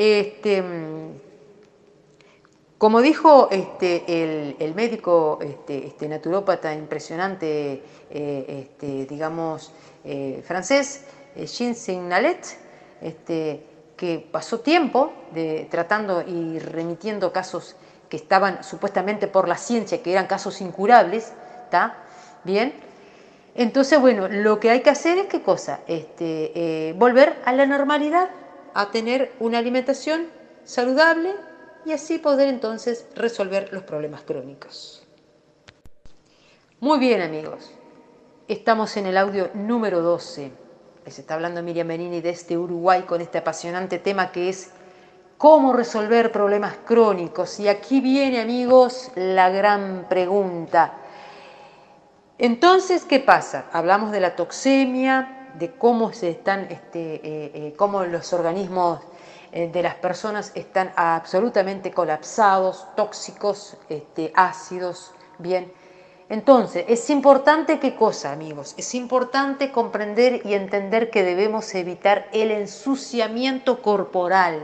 como dijo el médico naturópata impresionante, digamos, francés, Jean Signalet, que pasó tiempo tratando y remitiendo casos que estaban supuestamente por la ciencia, que eran casos incurables, ¿está? Bien. Entonces, bueno, lo que hay que hacer es ¿qué cosa? Volver a la normalidad, a tener una alimentación saludable y así poder entonces resolver los problemas crónicos. Muy bien, amigos. Estamos en el audio número 12. Les está hablando Miriam Benini desde Uruguay con este apasionante tema que es cómo resolver problemas crónicos. Y aquí viene, amigos, la gran pregunta. Entonces, ¿qué pasa? Hablamos de la toxemia, de cómo cómo los organismos de las personas están absolutamente colapsados, tóxicos, ácidos, bien. Entonces, es importante ¿qué cosa, amigos? Es importante comprender y entender que debemos evitar el ensuciamiento corporal.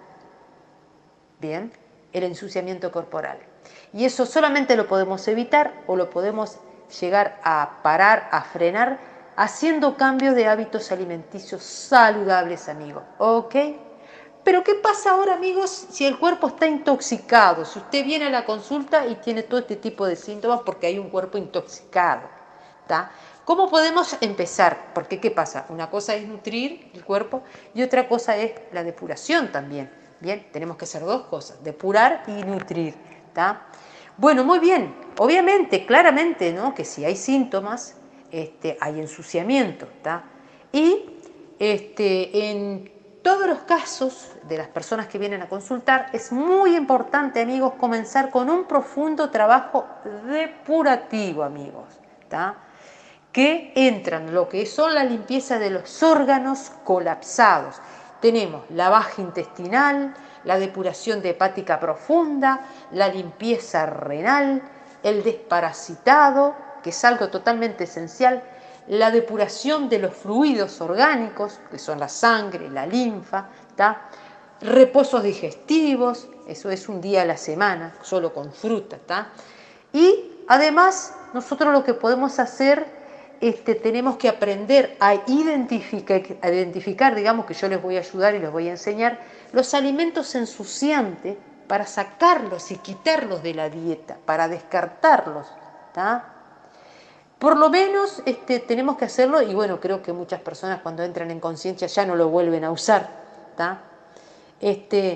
Bien, el ensuciamiento corporal. Y eso solamente lo podemos evitar o lo podemos llegar a parar, a frenar, haciendo cambios de hábitos alimenticios saludables, amigos. ¿Ok? Pero ¿qué pasa ahora, amigos, si el cuerpo está intoxicado? Si usted viene a la consulta y tiene todo este tipo de síntomas porque hay un cuerpo intoxicado, ¿tá? ¿Cómo podemos empezar? Porque ¿qué pasa? Una cosa es nutrir el cuerpo y otra cosa es la depuración también. Bien, tenemos que hacer dos cosas, depurar y nutrir, ¿tá? Bueno, muy bien, obviamente, claramente, ¿no? Que si hay síntomas, hay ensuciamiento, ¿tá? Y en todos los casos de las personas que vienen a consultar, es muy importante, amigos, comenzar con un profundo trabajo depurativo, amigos, ¿tá? Que entran lo que son la limpieza de los órganos colapsados. Tenemos la baja intestinal, la depuración de hepática profunda, la limpieza renal, el desparasitado, que es algo totalmente esencial, la depuración de los fluidos orgánicos, que son la sangre, la linfa, ¿tá? Reposos digestivos, eso es un día a la semana, solo con fruta, ¿tá? Y además nosotros lo que podemos hacer tenemos que aprender a identificar, digamos que yo les voy a ayudar y les voy a enseñar, los alimentos ensuciantes para sacarlos y quitarlos de la dieta, para descartarlos, ¿tá? Por lo menos tenemos que hacerlo y bueno, creo que muchas personas cuando entran en conciencia ya no lo vuelven a usar, ¿tá?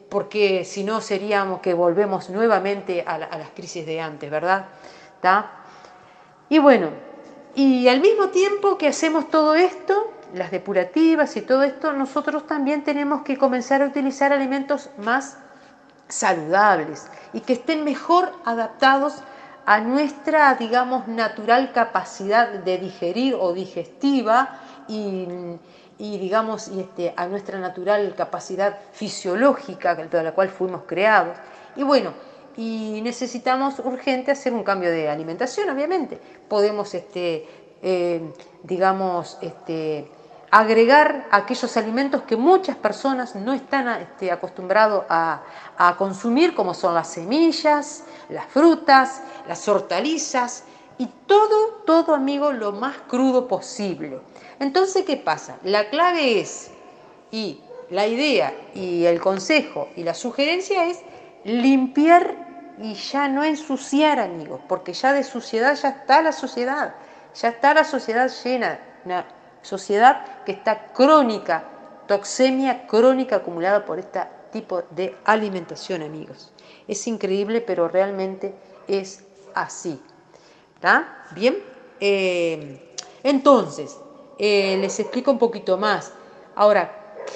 porque si no seríamos que volvemos nuevamente a las crisis de antes, ¿verdad? ¿Tá? Y bueno, y al mismo tiempo que hacemos todo esto, las depurativas y todo esto, nosotros también tenemos que comenzar a utilizar alimentos más saludables y que estén mejor adaptados a nuestra, digamos, natural capacidad de digerir o digestiva y digamos, a nuestra natural capacidad fisiológica de la cual fuimos creados. Y bueno, y necesitamos urgente hacer un cambio de alimentación, obviamente. Podemos, digamos, agregar aquellos alimentos que muchas personas no están acostumbrados a consumir, como son las semillas, las frutas, las hortalizas y todo, amigo, lo más crudo posible. Entonces, ¿qué pasa? La clave es, y la idea y el consejo y la sugerencia es limpiar y ya no ensuciar, amigos, porque ya de suciedad ya está la sociedad llena, una sociedad que está crónica, toxemia crónica acumulada por este tipo de alimentación, amigos. Es increíble, pero realmente es así. ¿Está? Bien, entonces, les explico un poquito más. Ahora,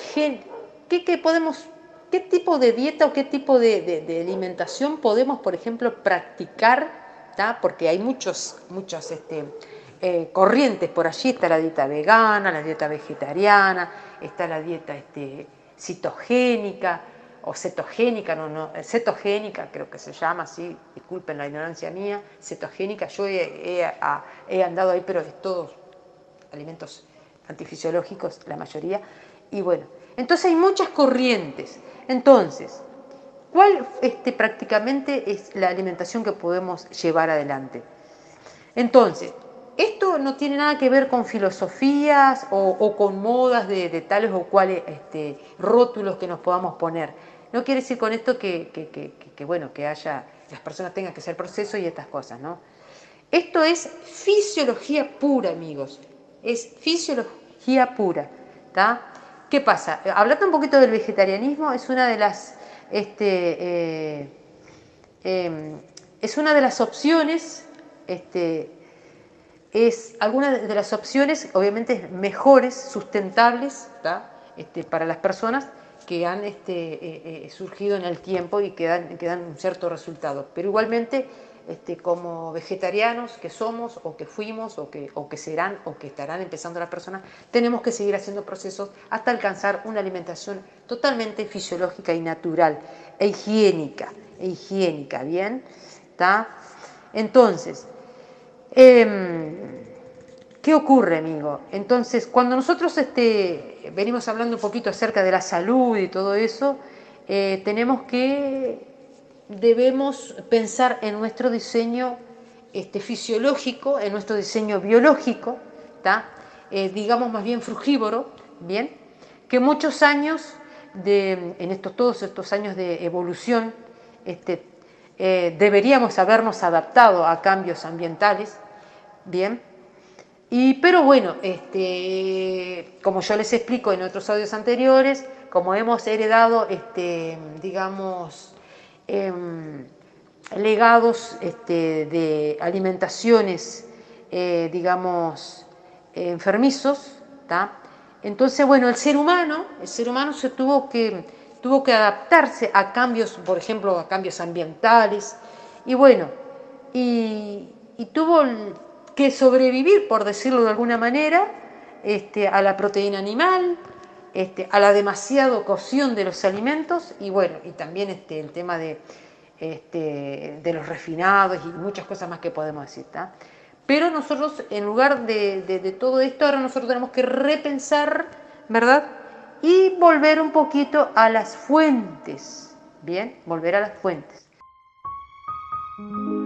¿qué tipo de dieta o qué tipo de alimentación podemos, por ejemplo, practicar? ¿Tá? Porque hay muchas corrientes por allí. Está la dieta vegana, la dieta vegetariana, está la dieta citogénica o cetogénica, cetogénica creo que se llama así, disculpen la ignorancia mía, cetogénica, yo he andado ahí, pero es todos alimentos antifisiológicos, la mayoría, y bueno, entonces hay muchas corrientes. Entonces, ¿cuál prácticamente es la alimentación que podemos llevar adelante? Entonces, esto no tiene nada que ver con filosofías o con modas de tales o cuales rótulos que nos podamos poner. No quiere decir con esto que haya, las personas tengan que hacer proceso y estas cosas, ¿no? Esto es fisiología pura, amigos. Es fisiología pura, ¿tá? ¿Qué pasa? Hablando un poquito del vegetarianismo, es una de las es una de las opciones, es alguna de las opciones, obviamente, mejores, sustentables, ¿tá? Para las personas que han surgido en el tiempo y que dan un cierto resultado. Pero igualmente, como vegetarianos que somos, o que fuimos, o que serán, o que estarán empezando las personas, tenemos que seguir haciendo procesos hasta alcanzar una alimentación totalmente fisiológica y natural, e higiénica, ¿bien? ¿Tá? Entonces, ¿qué ocurre, amigo? Entonces, cuando nosotros venimos hablando un poquito acerca de la salud y todo eso, debemos pensar en nuestro diseño fisiológico, en nuestro diseño biológico, ¿tá? Digamos más bien frugívoro, ¿bien? Que muchos años, todos estos años de evolución, deberíamos habernos adaptado a cambios ambientales, ¿bien? Pero bueno, como yo les explico en otros audios anteriores, como hemos heredado, digamos, legados de alimentaciones, digamos, enfermizos, ¿tá? Entonces, bueno, el ser humano se tuvo que adaptarse a cambios, por ejemplo, a cambios ambientales, y bueno, y tuvo que sobrevivir, por decirlo de alguna manera, a la proteína animal, a la demasiada cocción de los alimentos, y bueno, y también el tema de los refinados y muchas cosas más que podemos decir, ¿tá? Pero nosotros, en lugar de todo esto, ahora nosotros tenemos que repensar, ¿verdad? Y volver un poquito a las fuentes, ¿bien? Volver a las fuentes.